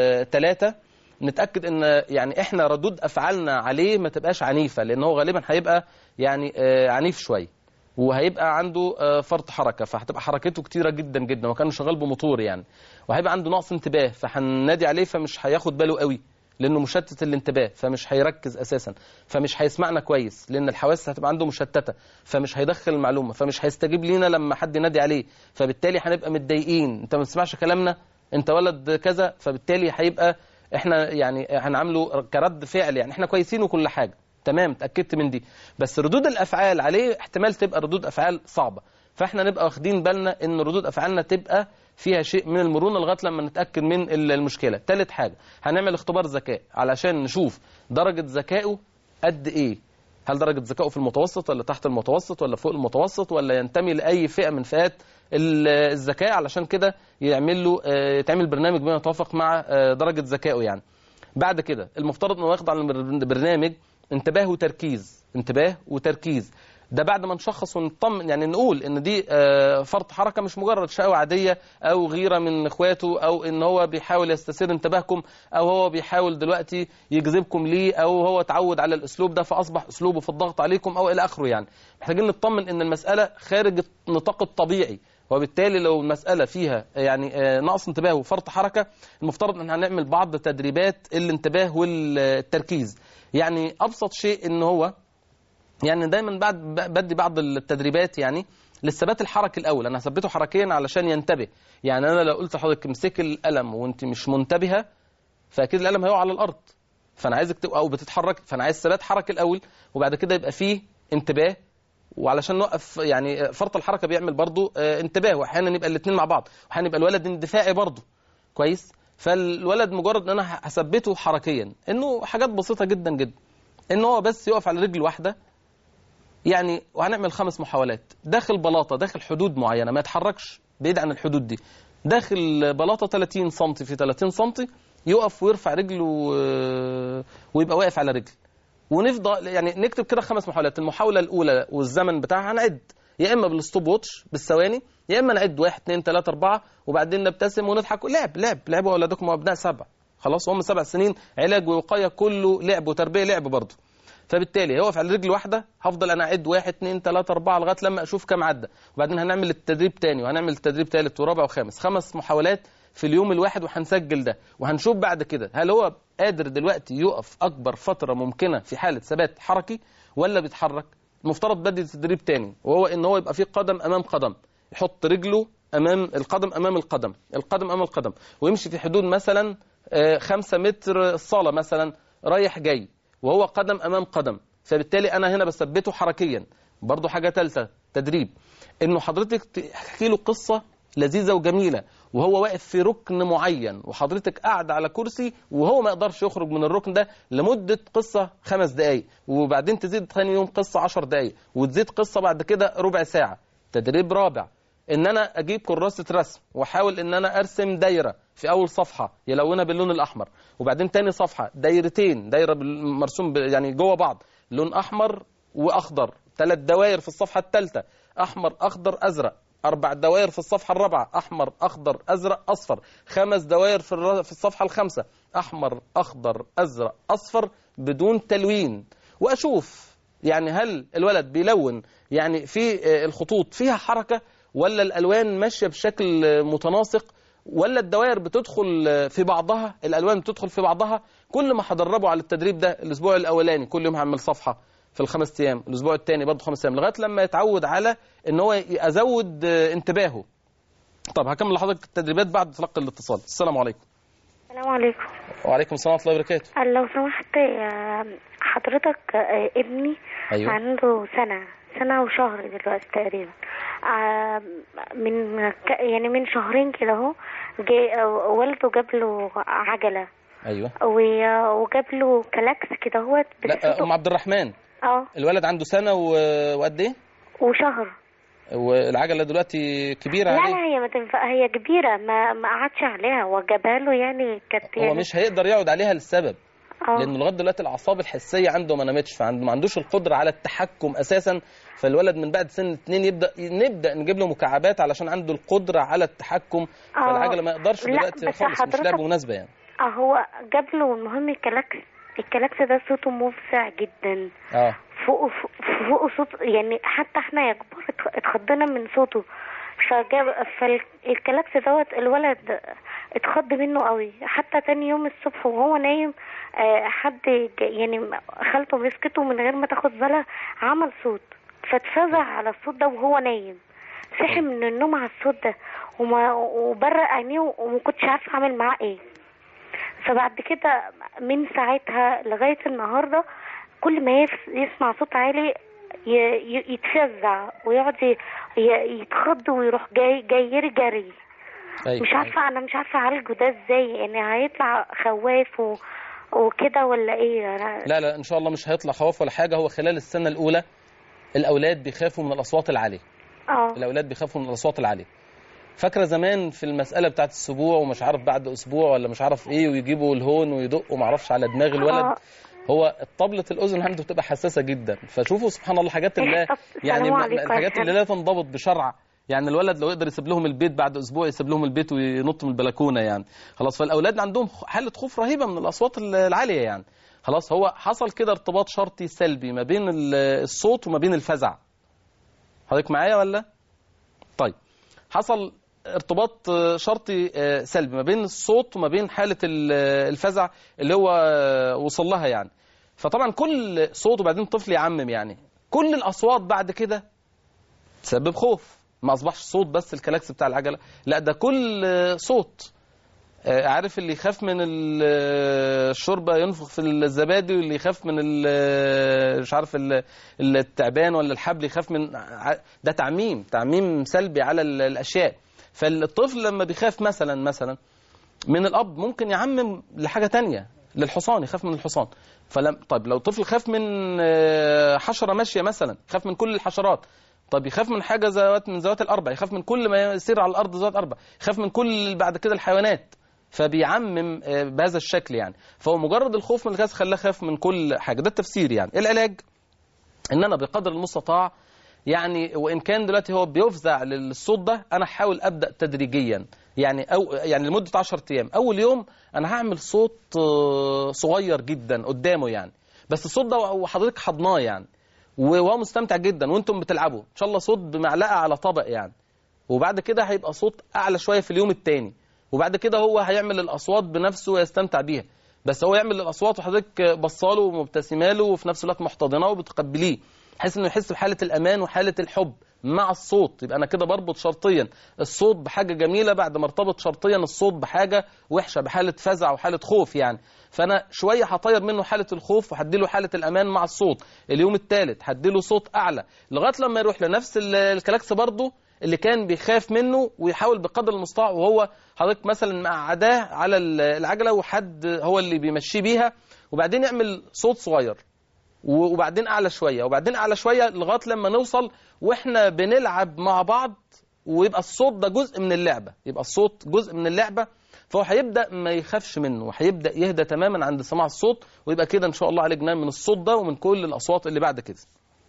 3 نتاكد ان يعني احنا ردود افعالنا عليه ما تبقاش عنيفه، لان هو غالبا هيبقى يعني عنيف شويه، وهيبقى عنده فرط حركه، فهتبقى حركته كتيره جدا جدا وكان شغال بموتور يعني، وهيبقى عنده نقص انتباه، فهننادي عليه فمش هياخد باله قوي لانه مشتت الانتباه، فمش هيركز اساسا، فمش هيسمعنا كويس لان الحواس هتبقى عنده مشتته، فمش هيدخل المعلومه، فمش هيستجيب لينا لما حد ينادي عليه، فبالتالي هنبقى متضايقين، انت ما بتسمعش كلامنا، انت ولد كذا، فبالتالي هيبقى احنا يعني هنعامله كرد فعل يعني احنا كويسين وكل حاجه تمام، اتاكدت من دي، بس ردود الافعال عليه احتمال تبقى ردود افعال صعبه، فاحنا نبقى واخدين بالنا ان ردود افعالنا تبقى فيها شيء من المرونه لغايه لما نتاكد من المشكله. ثالث حاجه هنعمل اختبار ذكاء علشان نشوف درجه ذكائه قد ايه، هل درجه ذكائه في المتوسط ولا تحت المتوسط ولا فوق المتوسط ولا ينتمي لاي فئه من فئات الذكاء، علشان كده يتعمل برنامج بما يتوافق مع درجه ذكائه يعني. بعد كده المفترض انه ياخد على البرنامج انتباه وتركيز، انتباه وتركيز. ده بعد ما نشخص ونطمن يعني نقول ان دي فرط حركه مش مجرد شقوه عاديه او غيره من اخواته او ان هو بيحاول يستثير انتباهكم او هو بيحاول دلوقتي يجذبكم ليه او هو اتعود على الاسلوب ده فاصبح اسلوبه في الضغط عليكم او الى اخره يعني. محتاجين نطمن ان المساله خارج النطاق الطبيعي، وبالتالي لو المساله فيها يعني نقص انتباه وفرط حركه المفترض ان هنعمل بعض تدريبات الانتباه والتركيز. يعني ابسط شيء ان هو يعني دايما بدي بعض التدريبات يعني للثبات الحركي الاول، انا هثبته حركيا علشان ينتبه. يعني انا لو قلت لحضرتك امسك القلم وانت مش منتبهه فاكيد القلم هيقع على الارض، فانا عايزك تبقى او بتتحرك، فانا عايز ثبات حركي الاول وبعد كده يبقى فيه انتباه، وعلشان نوقف يعني فرط الحركه بيعمل برضو انتباه، واحيانا يبقى الاثنين مع بعض، واحيانا يبقى الولد اندفاعي برضو كويس. فالولد مجرد ان انا هثبته حركيا انه حاجات بسيطه جدا جدا، ان هو بس يقف على رجل واحده يعني، وهنعمل 5 محاولات داخل بلاطه، داخل حدود معينه ما يتحركش بعيد عن الحدود دي، داخل بلاطه 30 سم في 30 سم يقف ويرفع رجله ويبقى واقف على رجل، ونفضل يعني نكتب كده 5 محاولات. المحاوله الاولى والزمن بتاعها هنعد يا اما بالستوب ووتش بالثواني، يا اما نعد 1 2 3 4 وبعدين نبتسم ونضحك. لعبوا اولادكم وابناء 7 خلاص، هم 7 سنين، علاج ووقايه كله لعب وتربيه لعب برضه. فبالتالي هيقف على رجل واحده، هفضل انا اعد 1 2 3 4 لغايه لما اشوف كام عدى، وبعدين هنعمل التدريب تاني وهنعمل تدريب ثالث ورابع وخامس، 5 محاولات في اليوم الواحد، وهنسجل ده وهنشوف بعد كده هل هو قادر دلوقتي يقف اكبر فتره ممكنه في حاله ثبات حركي ولا بيتحرك. المفترض بدي تدريب تاني، وهو ان هو يبقى فيه قدم امام قدم، يحط رجله امام القدم امام القدم، القدم امام القدم، ويمشي في حدود مثلا 5 متر الصاله مثلا رايح جاي، وهو قدم امام قدم، فبالتالي انا هنا بثبته حركيا. برضو حاجه ثالثه تدريب، انه حضرتك تحكي له قصه لذيذه وجميله وهو واقف في ركن معين، وحضرتك قاعد على كرسي وهو ما يقدرش يخرج من الركن ده لمده قصه 5 دقائق، وبعدين تزيد ثاني يوم قصه 10 دقائق، وتزيد قصه بعد كده ربع ساعه. تدريب رابع ان انا اجيب كراسه رسم واحاول ان انا ارسم دايره في اول صفحه يلونها باللون الاحمر، وبعدين تاني صفحه دايرتين، دايره مرسوم يعني جوه بعض لون احمر واخضر، 3 دوائر في الصفحه الثالثه احمر اخضر ازرق، 4 دوائر في الصفحه الرابعه احمر اخضر ازرق اصفر، 5 دوائر في الصفحه الخامسه احمر اخضر ازرق اصفر بدون تلوين، واشوف يعني هل الولد بيلون يعني في الخطوط فيها حركه ولا الالوان ماشيه بشكل متناسق ولا الدوائر بتدخل في بعضها، الالوان بتدخل في بعضها. كل ما هدربه على التدريب ده الاسبوع الاولاني كل يوم هعمل صفحه في ال5 ايام، الاسبوع الثاني برضه 5 ايام، لغايه لما يتعود على ان هو ازود انتباهه. طب هكمل لحضرتك التدريبات بعد تلقي الاتصال. السلام عليكم.
السلام عليكم.
وعليكم السلام ورحمه الله وبركاته.
لو سمحت حضرتك ابني
أيوة.
عنده سنة وشهر دلوقتي تقريبا. من شهرين كده اهو والده جاب له عجلة.
ايوه.
وجاب له كلاكس كده اهوت.
لا ام عبد الرحمن. الولد عنده سنة وقد ايه؟
وشهر.
والعجلة دلوقتي كبيرة
لا
عليه؟
لا هي ما تنفع، هي كبيرة ما قعدش عليها وجابها له يعني كانت
هو مش هيقدر يقعد عليها للسبب لأنه لغاية دلوقتي الأعصاب الحسية عنده ما نمتش، ما عندوش القدرة على التحكم أساسا. فالولد من بعد سن 2 نبدأ نجيب له مكعبات علشان عنده القدرة على التحكم. فالعجلة ما يقدرش دلوقتي خالص، مش لعبة مناسبة يعني.
هو جاب له المهم الكلاكس ده صوته مفزع جدا. فوق صوت يعني، حتى احنا يا كبار اتخضينا من صوته. فالكلاكس دوت الولد اتخض منه قوي. حتى تاني يوم الصبح وهو نايم حد يعني خالته مسكته من غير ما تاخد بالها، عمل صوت فاتفزع على الصوت ده وهو نايم. صحي من النوم على الصوت ده وبرق عينيه وما كنتش عارفه اعمل معاه ايه. فبعد كده من ساعتها لغايه النهارده كل ما يسمع صوت عالي يتفزع ويقعد يتخض ويروح جاي جري. مش عارفه انا مش عارفه اعالجه ده ازاي، يعني هيطلع خواف وكده ولا ايه؟
لا ان شاء الله مش هيطلع خواف ولا حاجه. هو خلال السنه الاولى الاولاد بيخافوا من الاصوات العاليه. الاولاد بيخافوا من الاصوات العاليه. فاكره زمان في المساله بتاعت السبوع ومش عارف بعد اسبوع ولا مش عارف ايه، ويجيبوا الهون ويدقوا ما اعرفش على دماغ الولد. هو طبلة الأذن عنده بتبقى حساسة جدا. فشوفوا سبحان الله حاجات اللي يعني الحاجات اللي لا تنضبط بشرع. يعني الولد لو يقدر يسيب لهم البيت بعد أسبوع يسيب لهم البيت وينط من البلكونة يعني خلاص. فالأولاد عندهم حالة خوف رهيبة من الأصوات العالية يعني خلاص. هو حصل كده ارتباط شرطي سلبي ما بين الصوت وما بين الفزع. حضرتك معايا ولا؟ طيب حصل ارتباط شرطي سلبي ما بين الصوت وما بين حالة الفزع اللي هو وصل لها يعني. فطبعا كل صوت، وبعدين الطفل يعمم يعني كل الأصوات بعد كده تسبب خوف. ما أصبحش صوت بس الكلاكس بتاع العجلة، لا ده كل صوت. عارف اللي يخاف من الشوربة ينفخ في الزبادي، واللي يخاف من مش عارف التعبان ولا الحبل يخاف من ده. تعميم سلبي على الأشياء. فالطفل لما بيخاف مثلا من الأب ممكن يعمم لحاجة تانية، للحصان يخاف من الحصان. طيب لو طفل خاف من حشرة ماشية مثلا، يخاف من كل الحشرات. طب يخاف من حاجة من ذوات الأربع، يخاف من كل ما يسير على الأرض ذوات أربع، يخاف من كل بعد كده الحيوانات. فبيعمم بهذا الشكل يعني. فهو مجرد الخوف من الكاس خلاه خاف من كل حاجة. ده التفسير يعني. العلاج إن أنا بقدر المستطاع يعني، وإن كان دلوقتي هو بيفزع للصوت ده، أنا أحاول أبدأ تدريجيا يعني يعني لمدة 10 أيام. أول يوم أنا هعمل صوت صغير جدا قدامه يعني، بس الصوت ده وحضرتك حضناه يعني وهو مستمتع جدا وانتم بتلعبوا إن شاء الله صوت بمعلقة على طبق يعني. وبعد كده هيبقى صوت أعلى شوية في اليوم الثاني، وبعد كده هو هيعمل الأصوات بنفسه ويستمتع بيها. بس هو يعمل الأصوات وحضرتك بصاله ومبتسمه له وفي نفس الوقت محتضناه وبتقبليه، بحيث انه يحس بحالة الأمان وحالة الحب مع الصوت. يبقى أنا كده بربط شرطيا الصوت بحاجة جميلة بعد ما ارتبط شرطيا الصوت بحاجة وحشة، بحالة فزع وحالة خوف يعني. فأنا شوية هطير منه حالة الخوف وهديله حالة الأمان مع الصوت. اليوم الثالث هديله صوت أعلى لغاية لما يروح لنفس الكلاكس برضه اللي كان بيخاف منه، ويحاول بقدر المستطاع وهو حضرتك مثلا مقعداه على العجلة وحد هو اللي بيمشيه بيها، وبعدين يعمل صوت صغير وبعدين أعلى شوية وبعدين أعلى شوية لغاية لما نوصل وإحنا بنلعب مع بعض، ويبقى الصوت ده جزء من اللعبة. يبقى الصوت جزء من اللعبة، فهو هيبدأ ما يخافش منه وهيبدأ يهدى تماما عند سماع الصوت. ويبقى كده إن شاء الله عالجناه من الصوت ده ومن كل الأصوات اللي بعد كده.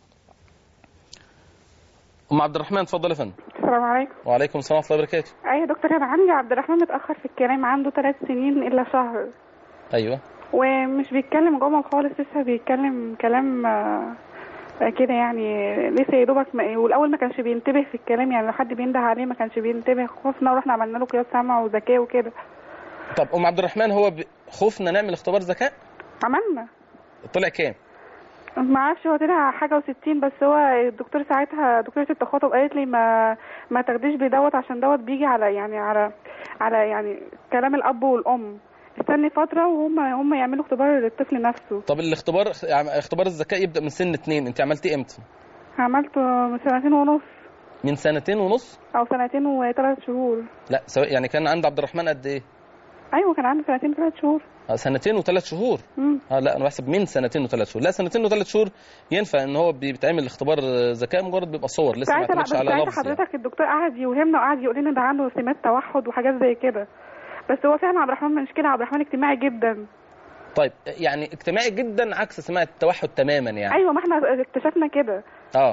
أم عبد الرحمن اتفضل يا فندم.
السلام عليكم.
وعليكم السلام ورحمة الله وبركاته.
أيوة دكتور، أنا عندي عبد الرحمن متأخر في الكلام، عنده 3 سنين إلا شهر.
أيوة.
ومش بيتكلم جمل خالص، لسه بيتكلم كلام كده يعني لسه يا دوبك والاول ما كانش بينتبه في الكلام، يعني لو حد بينده عليه ما كانش بينتبه، خوفنا ورحنا عملنا له قياس سمع وذكاء وكده.
طب ام عبد الرحمن، هو خوفنا نعمل اختبار ذكاء؟
عملنا.
طلع كام؟
ما اعرفش، هو طلع حاجه و60، بس هو الدكتور ساعتها دكتوره التخاطب قالت لي ما تاخديش بدوت عشان دوت بيجي على يعني على يعني كلام الاب والام، استني فتره وهم يعملوا اختبار للطفل نفسه.
طب اختبار الذكاء يبدا من سن 2، انت عملتيه امتى؟
عملته من 2 ونص.
من 2 ونص
او 2 و3 شهور.
لا يعني كان عند عبد الرحمن قد ايه؟
ايوه كان عنده 2 و3 شهور.
2 و3 شهور. لا انا بحسب من 2 و3 شهور. لا 2 و3 شهور ينفع ان هو بيتعمل اختبار ذكاء، مجرد بيبقى صور لسه ما اعتمدش على لفظ.
حضرتك
يعني
الدكتور قعد يوهمنا وقعد يقول لنا ده عنده سمات توحد وحاجات زي كده، بس هو فعلا عبد الرحمن مش كده، عبد الرحمن اجتماعي جدا.
طيب يعني اجتماعي جدا عكس سمات التوحد تماما يعني.
ايوه ما احنا اكتشفنا كده.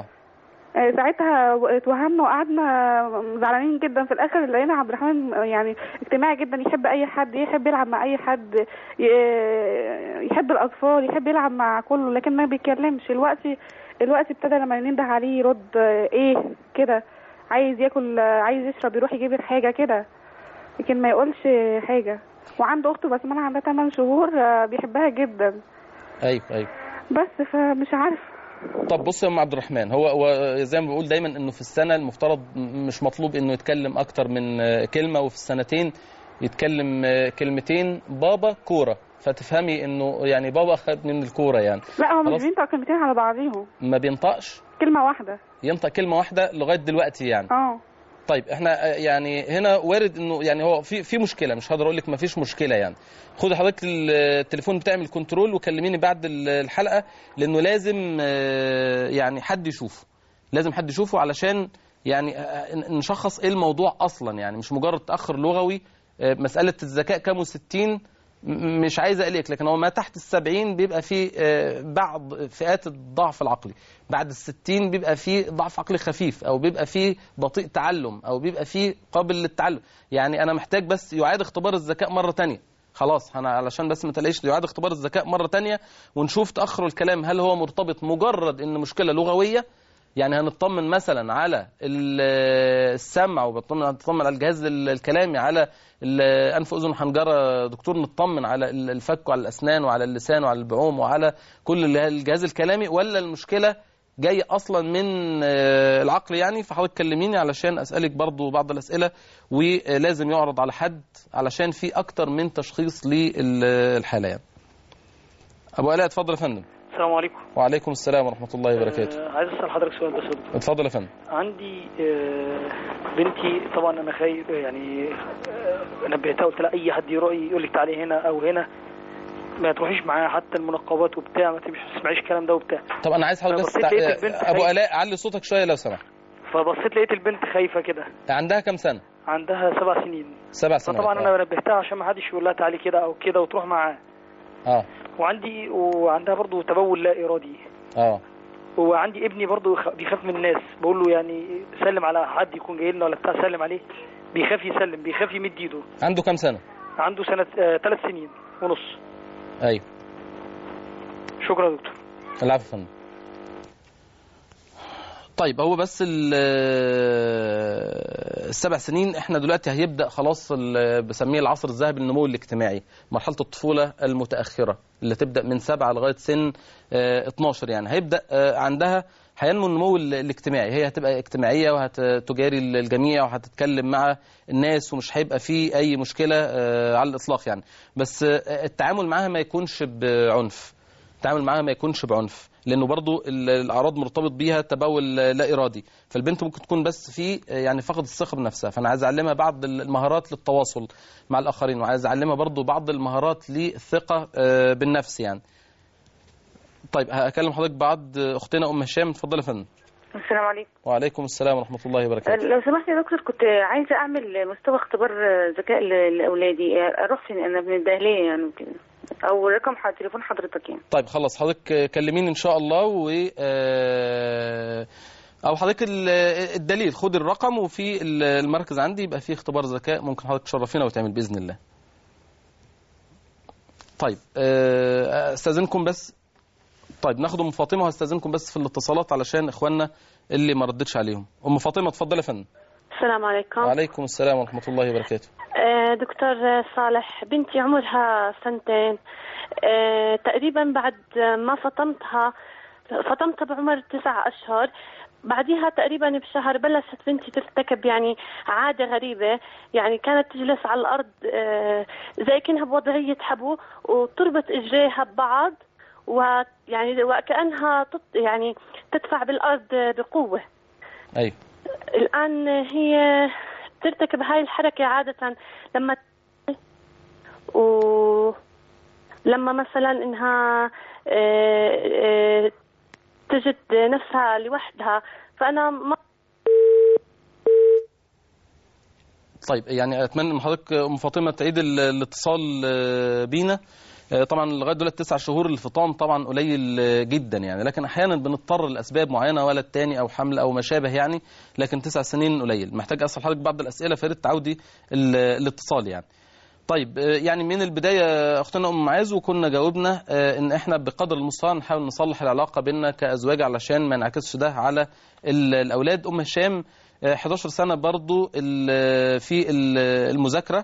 ساعتها اتوهمنا وقعدنا زعلانين جدا، في الاخر لقينا عبد الرحمن يعني اجتماعي جدا، يحب اي حد، يحب يلعب مع اي حد، يحب الاطفال، يحب يلعب مع كله، لكن ما بيتكلمش. الوقت ابتدى لما ننده عليه يرد ايه كده، عايز ياكل، عايز يشرب، يروح يجيب الحاجه كده، لكن ما يقولش حاجه. وعنده اخته بس منها عندها 8 شهور بيحبها جدا.
ايوه
بس فمش عارف.
طب بص يا ام عبد الرحمن، هو زي ما بقول دايما انه في السنه المفترض مش مطلوب انه يتكلم اكتر من كلمه، وفي السنتين يتكلم كلمتين بابا كوره، فتفهمي انه يعني بابا اخذ من الكوره يعني.
لا هو مش بينطق كلمتين على بعضيهم،
ما بينطقش
كلمه واحده،
ينطق كلمه واحده لغايه دلوقتي يعني. طيب احنا يعني هنا وارد انه يعني هو في مشكله، مش هقدر اقول لك ما فيش مشكله يعني. خدي حضرتك التليفون بتاعي من الكنترول وكلميني بعد الحلقه، لانه لازم يعني حد يشوفه علشان يعني نشخص ايه الموضوع اصلا، يعني مش مجرد تاخر لغوي. مساله الذكاء كام و60 مش عايز اقلق، لكن هو ما تحت ال70 بيبقى فيه بعض فئات الضعف العقلي، بعد ال60 بيبقى فيه ضعف عقلي خفيف، او بيبقى فيه بطيء تعلم، او بيبقى فيه قابل للتعلم. يعني انا محتاج بس يعاد اختبار الذكاء مره تانية، خلاص انا علشان بس ما تلاقيش، يعاد اختبار الذكاء مره تانية ونشوف تاخر الكلام هل هو مرتبط مجرد ان مشكله لغويه، يعني هنطمن مثلا على السمع وبنطمن على الجهاز الكلامي، على الانف واذن وحنجره دكتور، نطمن على الفك وعلى الاسنان وعلى اللسان وعلى البعوم وعلى كل الجهاز الكلامي، ولا المشكله جايه اصلا من العقل يعني. فحضرتك كلميني علشان اسالك برضو بعض الاسئله، ولازم يعرض على حد علشان في اكتر من تشخيص للحاله يعني. ابو الاء اتفضل يا فندم.
السلام عليكم.
وعليكم السلام ورحمة الله وبركاته.
عايز أسأل حضرتك سؤال بس.
اتفضل يا فندم.
عندي بنتي، طبعا أنا خايف يعني، نبهتها قلت لها أي حد يقول لك تعالي هنا أو هنا ما تروحيش معاها، حتى المنقبات وبتاع ما تسمعيش الكلام ده وبتاع.
طب أنا عايز حضرتك أبو آلاء علي صوتك شوية لو سمحت.
فبصيت لقيت البنت خايفة كده.
عندها كم سنة؟
عندها 7 سنين.
7 سنين.
فطبعا أنا نبهتها عشان ما حدش يقول لها تعالي كده أو كده وتروح معاه. وعندها برضو تبول لا إرادي. وعندي ابني برضو بيخاف من الناس، بقول له يعني سلم على حد يكون جاي لنا ولا بتاع سلم عليه، بيخاف يسلم، بيخاف يمد ايده.
عنده كم سنة؟
عنده 3 سنين ونص.
ايوه.
شكرا يا دكتور.
العفو يا فندم. طيب هو بس ال7 سنين احنا دلوقتي هيبدأ خلاص بسميه العصر الذهبي للنمو الاجتماعي، مرحلة الطفولة المتأخرة اللي تبدأ من 7 لغاية سن 12 يعني. هيبدأ عندها هينمو النمو الاجتماعي، هي هتبقى اجتماعية وهتجاري الجميع وهتتكلم مع الناس ومش هيبقى فيه أي مشكلة على الإطلاق يعني. بس التعامل معها ما يكونش بعنف، لأنه برضو الأعراض مرتبط بيها تبول لا إرادي، فالبنت ممكن تكون بس في يعني فقد الثقة بنفسها. فأنا عايز أعلمها بعض المهارات للتواصل مع الآخرين، وعايز أعلمها برضو بعض المهارات للثقة بالنفس يعني. طيب هكلم حضرتك بعد أختنا أم هشام. اتفضل يا فندم.
السلام عليكم.
وعليكم السلام ورحمة الله وبركاته.
لو سمحت يا دكتور، كنت عايزة أعمل مستوى اختبار ذكاء لأولادي، أروح فين؟ أنا من الدهلية يعني وكده، أو رقم تليفون حضرتك يعني.
طيب خلاص حضرتك كلميني إن شاء الله، أو حضرتك الدليل خد الرقم، وفي المركز عندي يبقى فيه اختبار ذكاء، ممكن حضرتك تشرفينا وتعمل بإذن الله. طيب استاذنكم بس طيب ناخد ام فاطمه وهستاذنكم بس في الاتصالات علشان اخواننا اللي ما ردتش عليهم. ام فاطمه اتفضلي يا فندم.
السلام عليكم.
وعليكم السلام ورحمه الله وبركاته.
دكتور صالح، بنتي عمرها 2 تقريبا. بعد ما فطمتها بعمر 9 أشهر. بعديها تقريبا بشهر بلشت بنتي ترتكب يعني عادة غريبة. يعني كانت تجلس على الأرض زي كأنها بوضعية حبو وتربط إجريها ببعض، ويعني وكأنها يعني تدفع بالأرض بقوة.
أيوة.
الآن هي ترتكب هاي الحركة عادة لما مثلا إنها تجد نفسها لوحدها. فأنا ما
طيب يعني أتمنى من حضرتك أم فاطمة تعيد الاتصال بينا. طبعا لغايه دلوقتي 9 شهور الفطام طبعا قليل جدا يعني، لكن احيانا بنضطر لاسباب معينه، ولد تاني او حمل او ما شابه يعني، لكن 9 سنين قليل. محتاج اسال حضرتك بعض الاسئله فياريت تعودي الاتصال يعني. طيب يعني من البدايه اختنا ام معاذ وكنا جاوبنا ان احنا بقدر المستطاع نحاول نصلح العلاقه بيننا كازواج علشان ما ينعكسش ده على الاولاد. ام هشام 11 سنه برضو في المذاكره،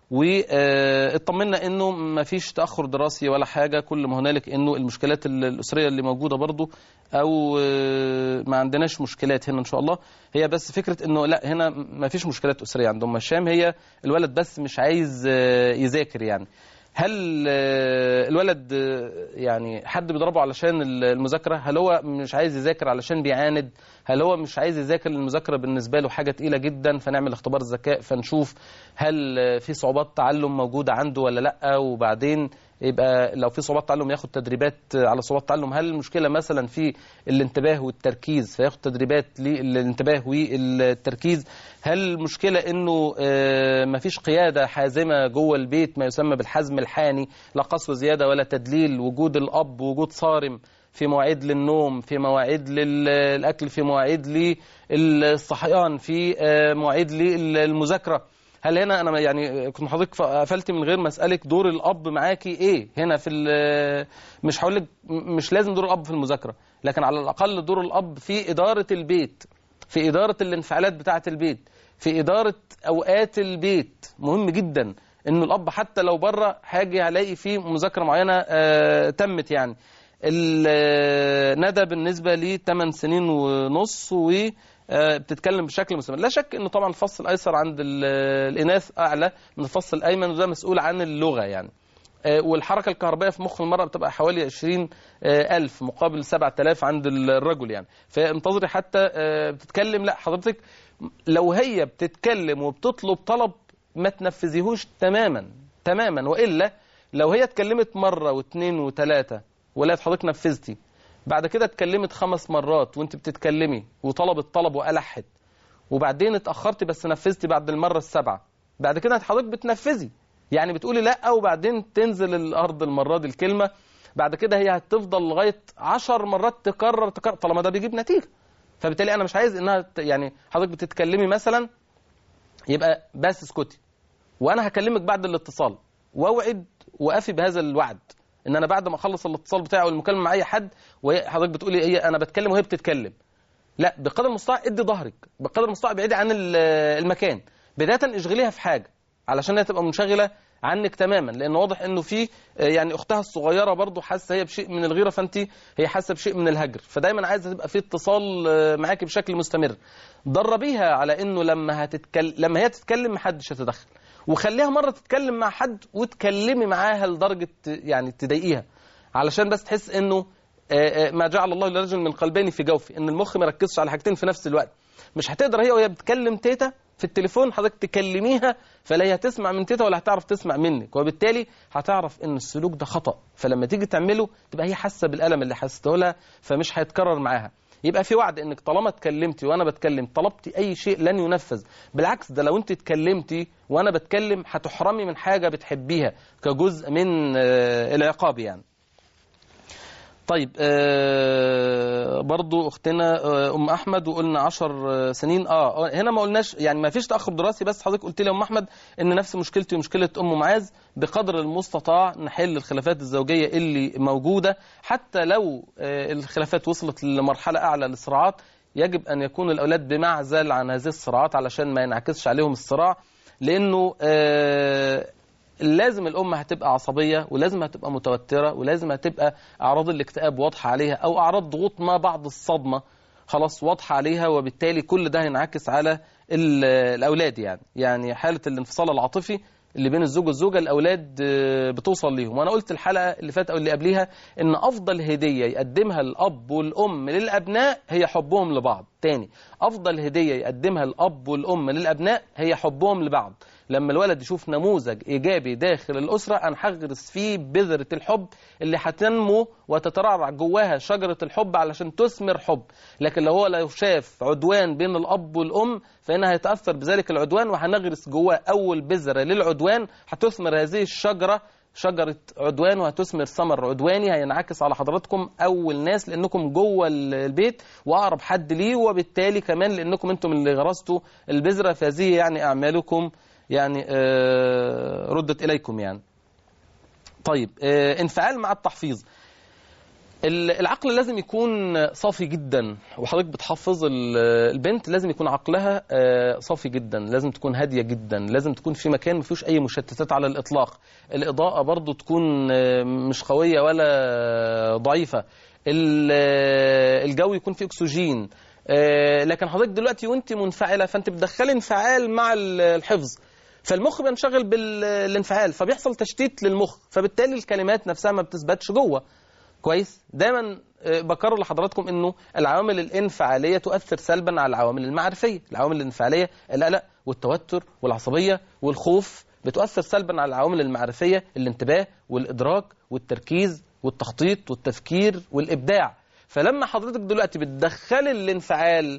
واطمنا انه ما فيش تاخر دراسي ولا حاجه، كل ما هنالك انه المشكلات الاسريه اللي موجوده برضو او ما عندناش مشكلات هنا ان شاء الله. هي بس فكره انه لا هنا ما فيش مشكلات اسريه عند ام هشام، هي الولد بس مش عايز يذاكر يعني. هل الولد يعني حد بيضربه علشان المذاكره؟ هل هو مش عايز يذاكر علشان بيعاند؟ هل هو مش عايز يذاكر المذاكره بالنسبه له حاجه تقيله جدا فنعمل اختبار ذكاء فنشوف هل في صعوبات تعلم موجوده عنده ولا لا، وبعدين يبقى لو في صعوبات تعلم ياخد تدريبات على صعوبات تعلم. هل المشكله مثلا في الانتباه والتركيز فياخد تدريبات للانتباه والتركيز؟ هل المشكله انه مفيش قياده حازمه جوه البيت، ما يسمى بالحزم الحاني، لا قسوه زياده ولا تدليل، وجود الاب وجود صارم في مواعيد للنوم، في مواعيد للاكل، في مواعيد للصحيان، في مواعيد للمذاكره؟ هل هنا انا يعني كنت حضرتك قفلت من غير ما اسالك دور الاب معاكي ايه هنا في مش هقول لك مش لازم دور الاب في المذاكره، لكن على الاقل دور الاب في اداره البيت، في اداره الانفعالات بتاعه البيت، في اداره اوقات البيت. مهم جدا انه الاب حتى لو بره حاجه هلاقي فيه مذاكره معينه تمت يعني. الندى بالنسبه لي 8 سنين ونص بتتكلم بشكل مستمر. لا شك انه طبعا الفص الايسر عند الاناث اعلى من الفص الايمن، وده مسؤول عن اللغه يعني. والحركه الكهربائيه في مخ المراه بتبقى حوالي 20,000 مقابل 7,000 عند الرجل يعني. فانتظري حتى بتتكلم. لا حضرتك لو هي بتتكلم وبتطلب طلب ما تنفذيهوش تماما تماما، والا لو هي اتكلمت مره واثنين وثلاثه ولا حضرتك نفذتي، بعد كده اتكلمت 5 مرات وانت بتتكلمي وطلبت طلب وألحت، وبعدين اتأخرتي بس نفذتي بعد المرة ال7، بعد كده حضرتك بتنفذي يعني بتقولي لا وبعدين تنزل الأرض المرة دي الكلمة، بعد كده هي هتفضل لغاية 10 مرات تكرر طالما ده بيجيب نتيجة. فبالتالي أنا مش عايز إنها يعني حضرتك بتتكلمي مثلا يبقى بس اسكتي وأنا هكلمك بعد الاتصال، واوعد وأفي بهذا الوعد ان انا بعد ما اخلص الاتصال بتاعي او المكالمه مع اي حد وحضرتك بتقولي هي انا بتكلم وهي بتتكلم، لا بقدر المستطاع ادي ظهرك، بقدر المستطاع ابعدي عن المكان، بدايه اشغليها في حاجه علشان هي تبقى منشغله عنك تماما، لان واضح انه في يعني اختها الصغيره برضو حاسه هي بشيء من الغيره، فانت هي حاسه بشيء من الهجر، فدايما عايزه تبقى في اتصال معاكي بشكل مستمر. دربيها على انه لما هي تتكلم محدش يتدخل، وخليها مرة تتكلم مع حد وتكلمي معاها لدرجة يعني تضايقيها، علشان بس تحس انه ما جعل الله لرجل من قلبين في جوفه، ان المخ ما يركزش على حاجتين في نفس الوقت. مش هتقدر هي وهي بتكلم تيتا في التليفون حضرتك تكلميها فلا هي هتسمع من تيتا ولا هتعرف تسمع منك، وبالتالي هتعرف ان السلوك ده خطأ، فلما تيجي تعمله تبقى هي حاسة بالألم اللي حسيته لها فمش هيتكرر معاها. يبقى في وعد انك طالما اتكلمتي وانا بتكلم طلبتي اي شيء لن ينفذ، بالعكس ده لو انت اتكلمتي وانا بتكلم هتحرمي من حاجة بتحبيها كجزء من العقاب يعني. طيب برضو اختنا ام احمد وقلنا 10 سنين. هنا ما قلناش يعني ما فيش تاخر دراسي، بس حضرتك قلت لي يا ام احمد ان نفس مشكلتي ومشكله ام معاذ، بقدر المستطاع نحل الخلافات الزوجيه اللي موجوده، حتى لو الخلافات وصلت لمرحله اعلى للصراعات يجب ان يكون الاولاد بمعزل عن هذه الصراعات علشان ما ينعكسش عليهم الصراع، لانه لازم الأم هتبقى عصبية، ولازم هتبقى متوترة، ولازم هتبقى أعراض الاكتئاب واضحة عليها، أو أعراض ضغوط ما بعد الصدمة خلاص واضحة عليها، وبالتالي كل ده هينعكس على الأولاد. يعني حالة الانفصال العاطفي اللي بين الزوج والزوجة الأولاد بتوصل ليهم. وأنا قلت الحلقة اللي فاتت أو اللي قبليها إن أفضل هدية يقدمها الأب والأم للأبناء هي حبهم لبعض. تاني، أفضل هدية يقدمها الأب والأم للأبناء هي حبهم لبعض. لما الولد يشوف نموذج إيجابي داخل الأسرة أنا هغرس فيه بذرة الحب اللي هتنمو وتترعرع جواها شجرة الحب علشان تثمر حب. لكن لو شاف عدوان بين الأب والأم فإنها هيتأثر بذلك العدوان، وهنغرس جواه أول بذرة للعدوان هتثمر هذه الشجرة شجرة عدوان وهتثمر ثمر عدواني هينعكس على حضراتكم أول ناس لأنكم جوه البيت وأقرب حد ليه، وبالتالي كمان لأنكم أنتم اللي غرستوا البذرة، فهذه يعني أعمالكم يعني ردت إليكم يعني. طيب انفعال مع التحفيظ. العقل لازم يكون صافي جدا، وحضرتك بتحفظ البنت لازم يكون عقلها صافي جدا، لازم تكون هادية جدا، لازم تكون في مكان ما فيهوش أي مشتتات على الإطلاق، الإضاءة برضو تكون مش قوية ولا ضعيفة، الجو يكون فيه أكسجين. لكن حضرتك دلوقتي وانت منفعلة فانت بتدخلي انفعال مع الحفظ، فالمخ بينشغل بالانفعال فبيحصل تشتيت للمخ، فبالتالي الكلمات نفسها ما بتثبتش جوه. كويس؟ دايما بكرر لحضراتكم انه العوامل الانفعاليه تؤثر سلبا على العوامل المعرفيه. العوامل الانفعاليه القلق والتوتر والعصبيه والخوف بتؤثر سلبا على العوامل المعرفيه، الانتباه والادراك والتركيز والتخطيط والتفكير والابداع. فلما حضرتك دلوقتي بتدخلي الانفعال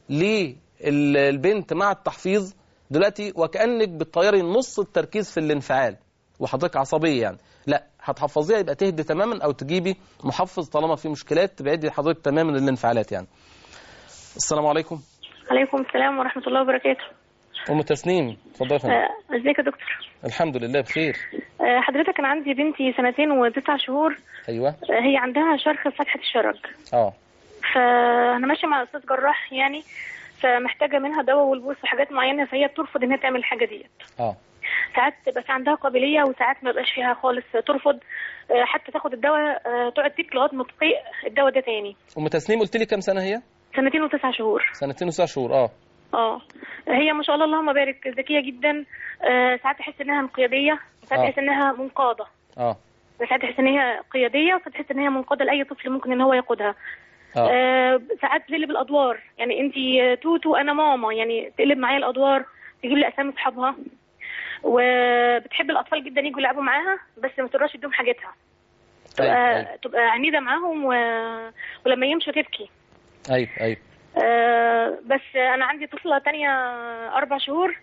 للبنت مع التحفيظ دلوقتي وكأنك بتطيري نص التركيز في الانفعال وحضرتك عصبية يعني، لا هتحفظيها يبقى تهدي تماما، او تجيبي محفظ طالما في مشكلات تبعدي حضرتك تماما الانفعالات يعني. السلام عليكم.
عليكم السلام ورحمة الله وبركاته.
أم تسنيم اتفضلي يا فندم.
ازيك يا دكتور؟
الحمد لله بخير.
حضرتك انا عندي بنتي 2 و9 شهور.
ايوه.
هي عندها شرخ في فتحة الشرج. فانا ماشيه مع استاذ جراح يعني، فمحتاجه منها دواء والبوس وحاجات معينه، فهي بترفض انها تعمل الحاجه ديت. ساعات بس عندها قابليه وساعات ما بقاش فيها خالص ترفض، حتى تاخد الدواء تقعد تبكي لغايه ما تطيق الدواء ده تاني.
ام تسنيم قلت لي كام سنه هي؟
2 و9 شهور.
2 و9 شهور.
هي ما شاء الله اللهم بارك ذكيه جدا. ساعات تحس انها انقياديه، ساعات تحس انها منقاده. ساعات تحس ان هي قياديه، وساعات تحس ان هي منقاده لاي طفل ممكن ان هو ياخدها. ساعات تقلب الادوار، يعني انت توتو انا ماما، يعني تقلب معايا الادوار، تجيب لي اسامي اصحابها، وبتحب الاطفال جدا يجوا يلعبوا معاها بس ما تقدرش تديهم حاجتها. تبقى عنيده معاهم ولما يمشوا تبكي.
ايوه.
بس انا عندي طفله تانية 4 شهور.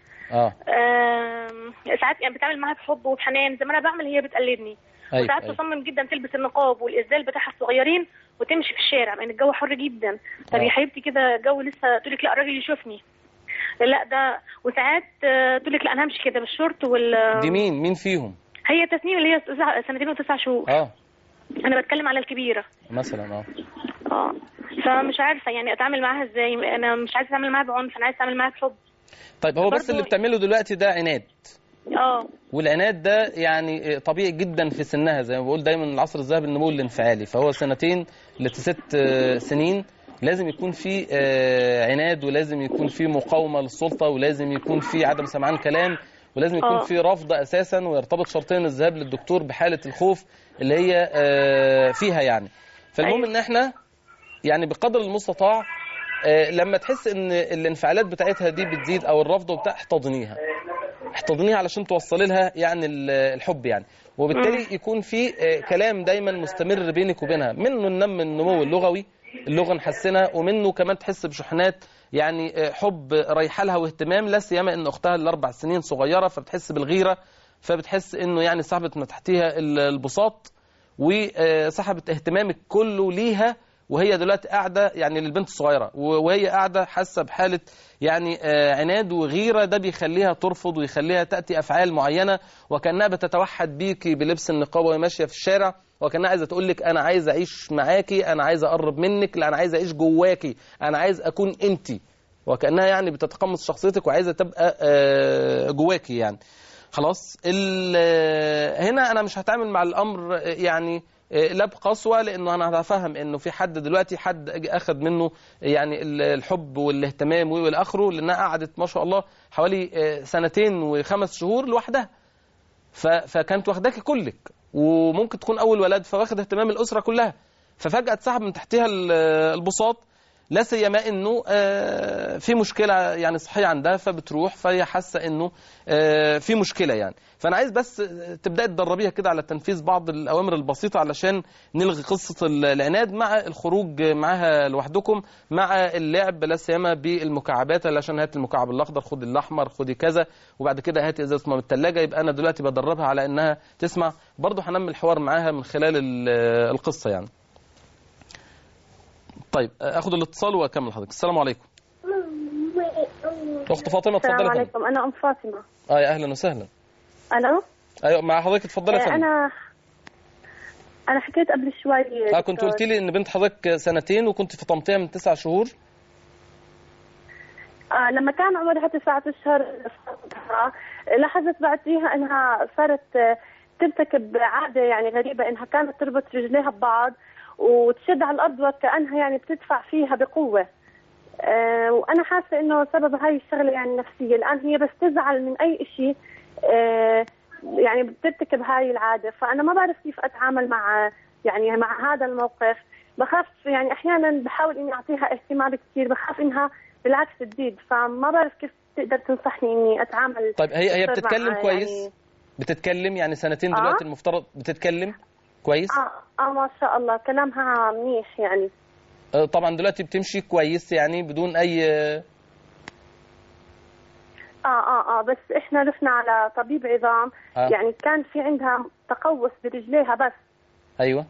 ساعات يعني بتعامل معاها بحب وبحنان زي ما انا بعمل، هي بتقلدني. وساعات تصمم جدا تلبس النقاب والازدال بتاعها الصغيرين وتمشي في الشارع، لان الجو حر جدا. طب يا حبيبتي كده الجو لسه، تقول لك لا الراجل يشوفني، لا ده. وساعات تقول لك لا انا همشي كده بالشورت
دي مين فيهم؟
هي تسنيم اللي هي 2 و9 شهور. انا بتكلم على الكبيره مثلا. فمش عارفه يعني اتعامل معاها ازاي. انا مش عايزه اتعامل معاها بعنف، انا عايزه اتعامل معاها بحب.
طيب هو بس اللي بتعمله دلوقتي ده عناد. والعناد ده يعني طبيعي جدا في سنها، زي ما بقول دايما العصر الذهبي النمو الانفعالي، فهو 2 ل6 سنين لازم يكون في عناد، ولازم يكون في مقاومة للسلطة، ولازم يكون في عدم سمعان كلام، ولازم يكون في رفض أساسا، ويرتبط شرطين الذهاب للدكتور بحالة الخوف اللي هي فيها يعني. فالمهم ان احنا يعني بقدر المستطاع لما تحس ان الانفعالات بتاعتها دي بتزيد او الرفض وبتاع، احتضنيها علشان توصلي لها يعني الحب يعني، وبالتالي يكون في كلام دايما مستمر بينك وبينها، منه النمو اللغوي، اللغة نحسنها، ومنه كمان تحس بشحنات يعني حب رايحه لها واهتمام، لا سيما ان اختها ال4 سنين صغيرة فبتحس بالغيرة، فبتحس انه يعني صاحبة ما تحتيها البساط، وسحبت اهتمامك كله ليها، وهي دلوقتي قاعدة يعني للبنت الصغيرة، وهي قاعدة حاسة بحالة يعني عناد وغيرة، ده بيخليها ترفض ويخليها تأتي أفعال معينة وكأنها بتتوحد بيكي بلبس النقاب وهي ماشية في الشارع، وكأنها عايزة تقول لك أنا عايز أعيش معاكي، أنا عايز أقرب منك، لا أنا عايز أعيش جواكي، أنا عايز أكون أنتي، وكأنها يعني بتتقمص شخصيتك وعايزة تبقى جواكي يعني. خلاص هنا أنا مش هتعامل مع الأمر يعني لا بقسوة، لأنه أنا هفهم إنه في حد دلوقتي حد أخذ منه يعني الحب والاهتمام والآخره، لأنها قعدت ما شاء الله حوالي 2 و5 شهور لوحدها، فكانت واخداكي كلك، وممكن تكون أول ولد فواخد اهتمام الأسرة كلها، ففجأة اتسحب من تحتها البساط، لا سيما انه في مشكله يعني صحيه عندها، فبتروح فهي حاسه انه في مشكله يعني. فانا عايز بس تبداي تدربيها كده على تنفيذ بعض الاوامر البسيطه علشان نلغي قصه العناد، مع الخروج معاها لوحدكم، مع اللعب لا سيما بالمكعبات، علشان هات المكعب الاخضر، خدي الاحمر، خدي كذا، وبعد كده هاتي ازازه ميه من الثلاجه. يبقى انا دلوقتي بدربها على انها تسمع. برضه هنمي الحوار معاها من خلال القصه يعني. طيب اخد الاتصال واكمل حضرتك. السلام عليكم. اخت فاطمه اتفضلي.
السلام عليكم، انا ام فاطمه.
يا اهلا وسهلا.
الو.
ايوه مع حضرتك، اتفضلي يا فندم.
انا حكيت قبل شوي.
كنت قلت لي ان بنت حضرتك 2 وكنت فطمتيها من 9 شهور.
لما كان عمرها 9 أشهر لاحظت بعديها انها صارت ترتكب عاده يعني غريبه، انها كانت تربط رجليها ببعض وتشد على الارض وكانها يعني بتدفع فيها بقوه. وانا حاسه انه سبب هاي الشغله يعني نفسيه. الان هي بس تزعل من اي شيء يعني بترتكب هاي العاده، فانا ما بعرف كيف اتعامل مع يعني مع هذا الموقف. بخاف يعني احيانا بحاول اني اعطيها اهتمام كثير، بخاف انها بالعكس تزيد، فما بعرف كيف تقدر تنصحني اني اتعامل.
طيب هي بتتكلم كويس يعني؟ بتتكلم يعني 2 دلوقتي المفترض بتتكلم كويس؟
ما شاء الله كلامها منيح يعني.
طبعا دلوقتي بتمشي كويس يعني بدون اي
بس احنا رحنا على طبيب عظام. يعني كان في عندها تقوس برجليها بس.
ايوه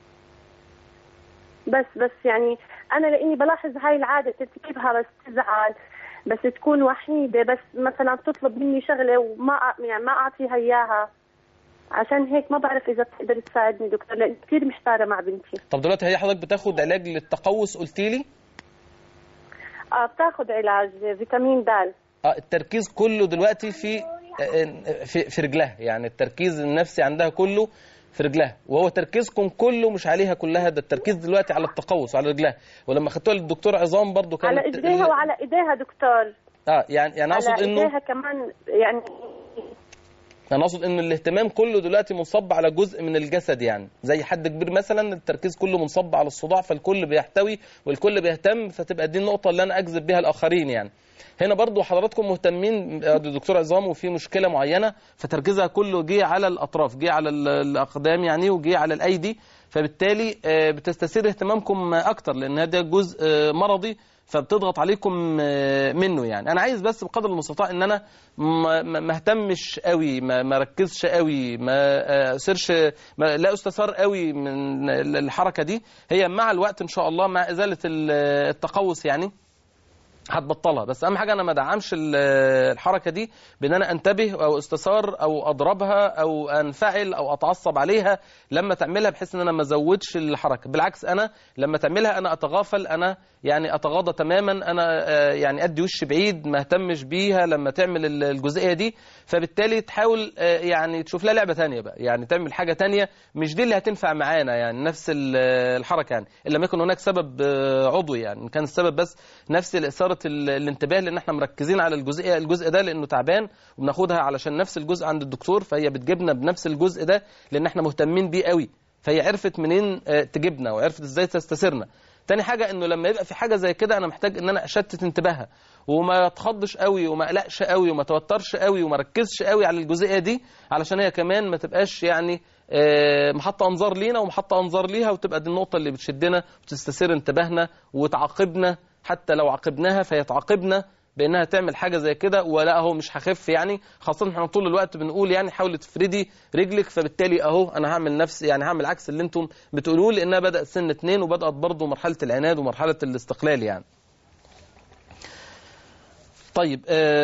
بس يعني انا لاني بلاحظ هاي العاده ترتكبها، بس تزعل، بس تكون وحيده، بس مثلا تطلب مني شغله وما يعني ما اعطيها اياها. عشان هيك ما بعرف اذا بتقدر تساعدني دكتور، لان كثير محتاره مع بنتي.
طب دلوقتي هي حضرتك بتاخد علاج للتقوس قلتي لي؟
بتاخد علاج فيتامين د.
التركيز كله دلوقتي في رجلها، يعني التركيز النفسي عندها كله في رجلها، وهو تركيزكم كله مش عليها كلها، ده التركيز دلوقتي على التقوس وعلى رجلها. ولما خدتوها للدكتور عظام برضو كانت
على ايديها وعلى ايديها دكتور.
يعني اقصد انه
على ايديها كمان يعني.
أنا أقصد إن الاهتمام كله دلوقتي منصب على جزء من الجسد، يعني زي حد كبير مثلا التركيز كله منصب على الصداع، فالكل بيحتوي والكل بيهتم، فتبقى دي النقطة اللي أنا أجذب بها الآخرين يعني. هنا برضو حضراتكم مهتمين دكتور عظام وفي مشكلة معينة، فتركيزها كله جه على الأطراف، جه على الأقدام يعني، وجه على الأيدي، فبالتالي بتستثير اهتمامكم أكتر، لأن هذا جزء مرضي فبتضغط عليكم منه يعني. انا عايز بس بقدر المستطاع ان انا ما اهتمش قوي، ما ركزش قوي، ما سيرش، لا استثار قوي من الحركه دي. هي مع الوقت ان شاء الله، مع ازاله التقوس يعني هتبطلها، بس اهم حاجه انا ما ادعمش الحركه دي بان انا انتبه او استثار او اضربها او انفعل او اتعصب عليها لما تعملها، بحيث ان انا ما ازودش الحركه. بالعكس انا لما تعملها انا اتغافل، انا يعني اتغاضى تماما، انا يعني ادي وش بعيد، ما اهتمش بيها لما تعمل الجزئيه دي. فبالتالي تحاول يعني تشوف لها لعبه ثانيه بقى، يعني تعمل حاجه ثانيه مش دي اللي هتنفع معانا يعني، نفس الحركه يعني، الا لم يكن هناك سبب عضوي يعني، كان السبب بس نفس الاثاره الانتباه، لان احنا مركزين على الجزء ده لانه تعبان، وبناخدها علشان نفس الجزء عند الدكتور، فهي بتجيبنا بنفس الجزء ده لان احنا مهتمين بيه قوي، فهي عرفت منين تجيبنا وعرفت ازاي تستثيرنا. تاني حاجه انه لما يبقى في حاجه زي كده انا محتاج ان انا اشتت انتباهها، وما اتخضش قوي وما اقلقش قوي وما توترش قوي وما ركزش قوي على الجزئيه دي، علشان هي كمان ما تبقاش يعني محطه انظار لينا ومحطه انظار ليها، وتبقى دي النقطه اللي بتشدنا وتستثير انتباهنا وتعاقبنا، حتى لو عاقبناها فهي تعاقبنا بانها تعمل حاجه زي كده، ولا اهو مش هخف يعني، خاصه احنا طول الوقت بنقول يعني حاولي تفردي رجلك، فبالتالي اهو انا هعمل نفسي يعني هعمل عكس اللي انتم بتقولوه، لانها بدات سن 2 وبدات برضه مرحله العناد ومرحله الاستقلال يعني. طيب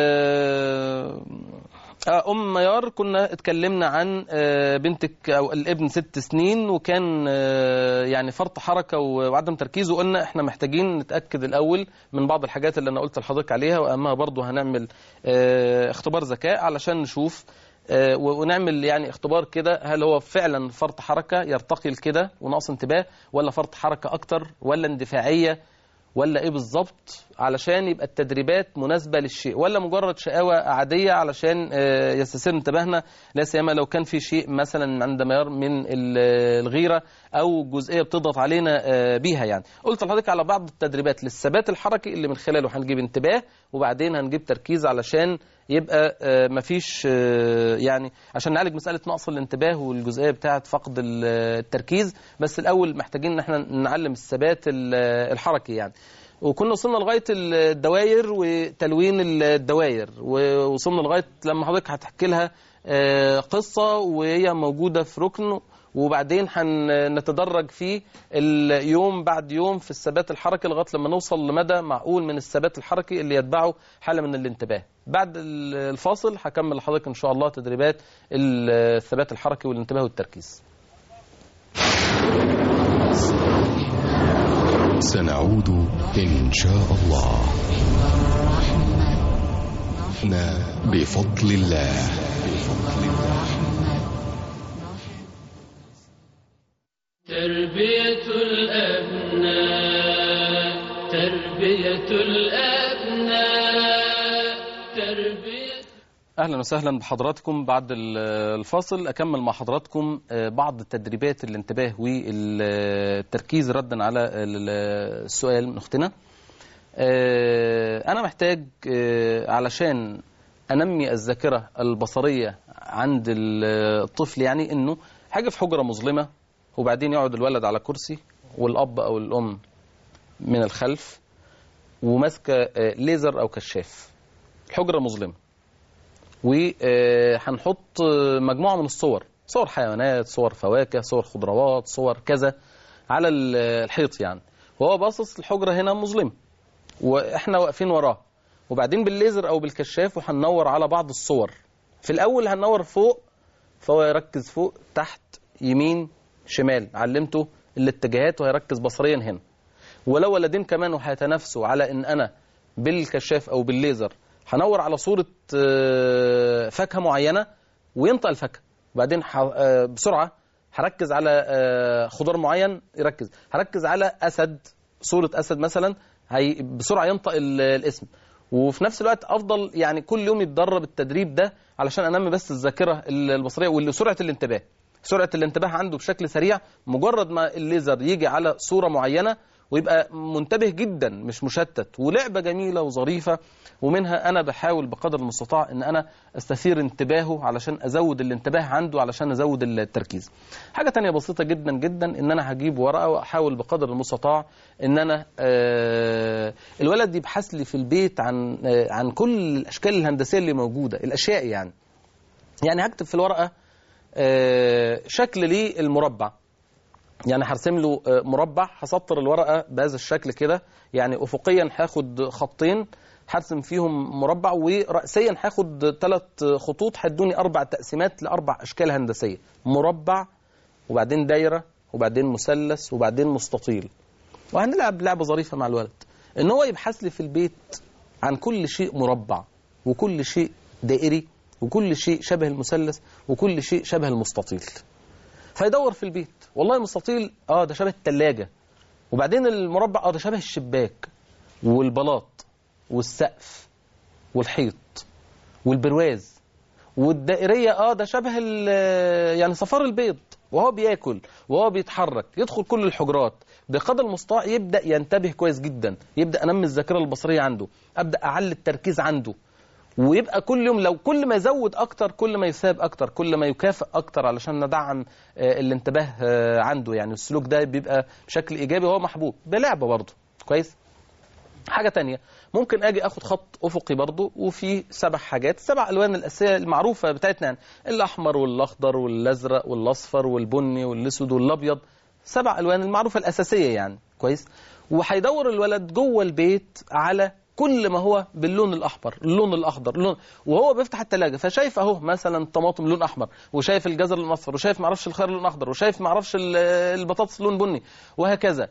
أم ميار، كنا اتكلمنا عن بنتك أو الابن 6 سنين وكان يعني فرط حركة وعدم تركيز، وقلنا احنا محتاجين نتأكد الأول من بعض الحاجات اللي أنا قلت لحضرتك عليها، وأهمها برضو هنعمل اختبار ذكاء علشان نشوف ونعمل يعني اختبار كده هل هو فعلا فرط حركة يرتقي لكده ونقص انتباه، ولا فرط حركة أكتر، ولا اندفاعية، ولا ايه بالظبط، علشان يبقى التدريبات مناسبة للشيء، ولا مجرد شقاوة عادية علشان يستثير انتباهنا، لا سيما لو كان في شيء مثلا عند ميار من الغيرة او جزئية بتضغط علينا بيها يعني. قلت لحضرتك على بعض التدريبات للثبات الحركي اللي من خلاله هنجيب انتباه وبعدين هنجيب تركيز علشان يبقى مفيش يعني عشان نعالج مسألة نقص الانتباه والجزئية بتاعة فقد التركيز. بس الأول محتاجين ان احنا نعلم الثبات الحركي يعني. وكنا وصلنا لغاية الدوائر وتلوين الدوائر، ووصلنا لغاية لما حضرتك هتحكي لها قصة وهي موجودة في ركن، وبعدين هنتدرج فيه اليوم بعد يوم في الثبات الحركي لغاية لما نوصل لمدى معقول من الثبات الحركي اللي يتبعه حالة من الانتباه. بعد الفاصل هكمل لحضرتك إن شاء الله تدريبات الثبات الحركي والانتباه والتركيز.
سنعود إن شاء الله بفضل الله.
تربية الأبناء تربية الأبناء تربية.
أهلا وسهلا بحضراتكم. بعد الفاصل أكمل مع حضراتكم بعض تدريبات الانتباه والتركيز ردا على السؤال من أختنا. أنا محتاج علشان أنمي الذاكرة البصرية عند الطفل يعني إنه حاجة في حجرة مظلمة، وبعدين يقعد الولد على كرسي والأب أو الأم من الخلف وماسكة ليزر أو كشاف، الحجرة مظلمة، وهنحط مجموعة من الصور، صور حيوانات، صور فواكه، صور خضروات، صور كذا على الحيط يعني، وهو باصص الحجرة هنا مظلمة وإحنا واقفين وراه، وبعدين بالليزر أو بالكشاف وهننور على بعض الصور. في الأول هننور فوق، فهو يركز فوق تحت يمين شمال، علمته الاتجاهات وهيركز بصريا هنا. ولو ولدين كمان وهيتنافسوا على ان انا بالكشاف او بالليزر هنور على صورة فاكهة معينة وينطق الفاكهة، وبعدين بسرعة هركز على خضار معين يركز، هركز على أسد، صورة أسد مثلا، بسرعة ينطق الاسم. وفي نفس الوقت أفضل يعني كل يوم يتدرب التدريب ده علشان أنمي بس الذاكرة البصرية وسرعة الانتباه. سرعة الانتباه عنده بشكل سريع، مجرد ما الليزر يجي على صورة معينة ويبقى منتبه جدا مش مشتت. ولعبة جميلة وظريفة، ومنها أنا بحاول بقدر المستطاع أن أنا أستثير انتباهه علشان أزود الانتباه عنده علشان أزود التركيز. حاجة تانية بسيطة جدا جدا، أن أنا هجيب ورقة وأحاول بقدر المستطاع أن أنا الولد يبحث لي في البيت عن كل الأشكال الهندسية اللي موجودة، الأشياء يعني هكتب في الورقة شكل للمربع، يعني هرسم له مربع، هسطر الورقة بهذا الشكل كده، يعني أفقيا هاخد خطين هرسم فيهم مربع، ورأسيا هاخد 3 خطوط هيدوني 4 تقسيمات ل4 أشكال هندسية، مربع وبعدين دايرة وبعدين مثلث وبعدين مستطيل. وهنلعب لعبة ظريفة مع الولد، إن هو يبحث لي في البيت عن كل شيء مربع وكل شيء دائري وكل شيء شبه المثلث وكل شيء شبه المستطيل. فيدور في البيت، والله المستطيل ده شبه الثلاجة، وبعدين المربع ده شبه الشباك والبلاط والسقف والحيط والبرواز، والدائرية ده شبه يعني صفار البيض، وهو بياكل وهو بيتحرك يدخل كل الحجرات. بقدر المستطاع يبدأ ينتبه كويس جدا، يبدأ أنمي الذاكرة البصرية عنده، أبدأ أعلي التركيز عنده، ويبقى كل يوم لو كل ما يزود أكتر كل ما يثاب أكتر، كل ما يكافئ أكتر علشان ندعم الانتباه عنده. يعني السلوك ده بيبقى بشكل إيجابي وهو محبوب بلعبة برضه كويس. حاجة تانية ممكن اجي اخد خط افقي برضو وفي 7 حاجات، 7 الوان الاساسيه المعروفه بتاعتنا يعني، الاحمر والاخضر والازرق والاصفر والبني والاسود والابيض، 7 الوان المعروفه الاساسيه يعني كويس. وهيدور الولد جوه البيت على كل ما هو باللون الاحمر، اللون الاخضر، اللون، وهو بيفتح الثلاجه فشايف اهو مثلا طماطم لون احمر، وشايف الجزر لون اصفر، وشايف ما اعرفش الخيار لون اخضر، وشايف ما اعرفش البطاطس لون بني، وهكذا.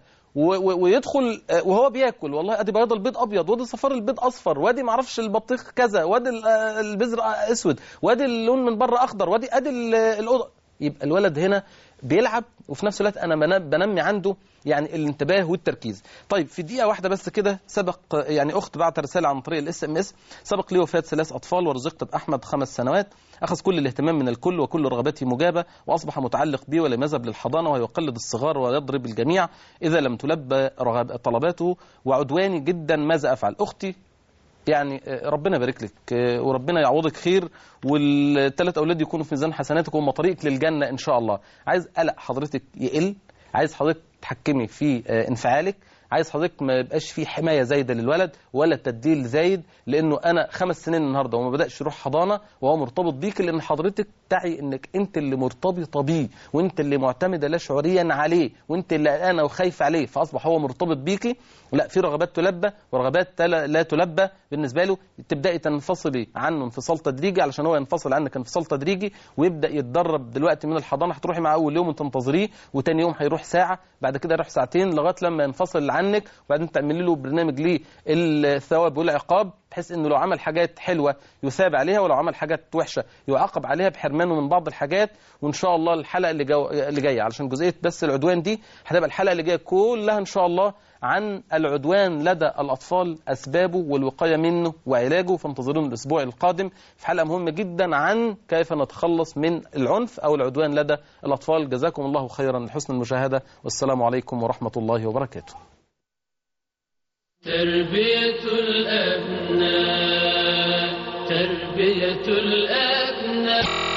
ويدخل وهو بياكل، والله ادي بياض البيض ابيض، وادي صفار البيض اصفر، وادي ما اعرفش البطيخ كذا، وادي البذر اسود، وادي اللون من بره اخضر، وادي الاوضه. يبقى الولد هنا بيلعب، وفي نفس الوقت انا بنمي عنده يعني الانتباه والتركيز. طيب في دقيقه واحده بس كده، سبق يعني اخت بعت رساله عن طريق الSMS: سبق لي وفاه 3 أطفال ورزقت بأحمد 5 سنوات، اخذ كل الاهتمام من الكل وكل رغبته مجابه، واصبح متعلق بي ولم يذهب للحضانه ويقلد الصغار ويضرب الجميع اذا لم تلبى طلباته، وعدواني جدا، ماذا افعل؟ اختي يعني ربنا يبارك لك وربنا يعوضك خير، وال3 أولاد يكونوا في ميزان حسناتك وهم طريق للجنة إن شاء الله. عايز قلق حضرتك يقل، عايز حضرتك تحكمي في انفعالك، عايز حضرتك ما يبقاش في حماية زايدة للولد ولا تدليل زايد، لأنه أنا 5 سنين النهاردة وما بدأش يروح حضانة وهو مرتبط بيك، لأن حضرتك تعي أنك أنت اللي مرتبطة بيه، وأنت اللي معتمدة لا شعوريا عليه، وأنت اللي قلقانة وخايفة عليه، فأصبح هو مرتبط بيكي. لا، في رغبات تلبى ورغبات لا تلبى بالنسبة له، تبدأي تنفصلي عنه انفصال تدريجي علشان هو ينفصل عنك انفصال تدريجي، ويبدأ يتدرب دلوقتي من الحضانة. هتروحي معاه أول يوم وتنتظريه، وتاني يوم هيروح ساعة، بعد كده يروح ساعتين، لغاية لما ينفصل عنك، وبعدين تعملي له برنامج ليه الثواب والعقاب، بحيث انه لو عمل حاجات حلوة يثاب عليها، ولو عمل حاجات وحشة يعاقب عليها بحرمانه من بعض الحاجات. وان شاء الله الحلقة اللي جاية علشان جزئية بس العدوان دي هتبقى الحلقة اللي جاية كلها ان شاء الله عن العدوان لدى الأطفال، أسبابه والوقاية منه وعلاجه، فانتظرونا الأسبوع القادم في حلقة مهمة جدا عن كيف نتخلص من العنف أو العدوان لدى الأطفال. جزاكم الله خيرا لحسن المشاهدة، والسلام عليكم ورحمة الله وبركاته.
تربية الأبناء، تربية الأبناء.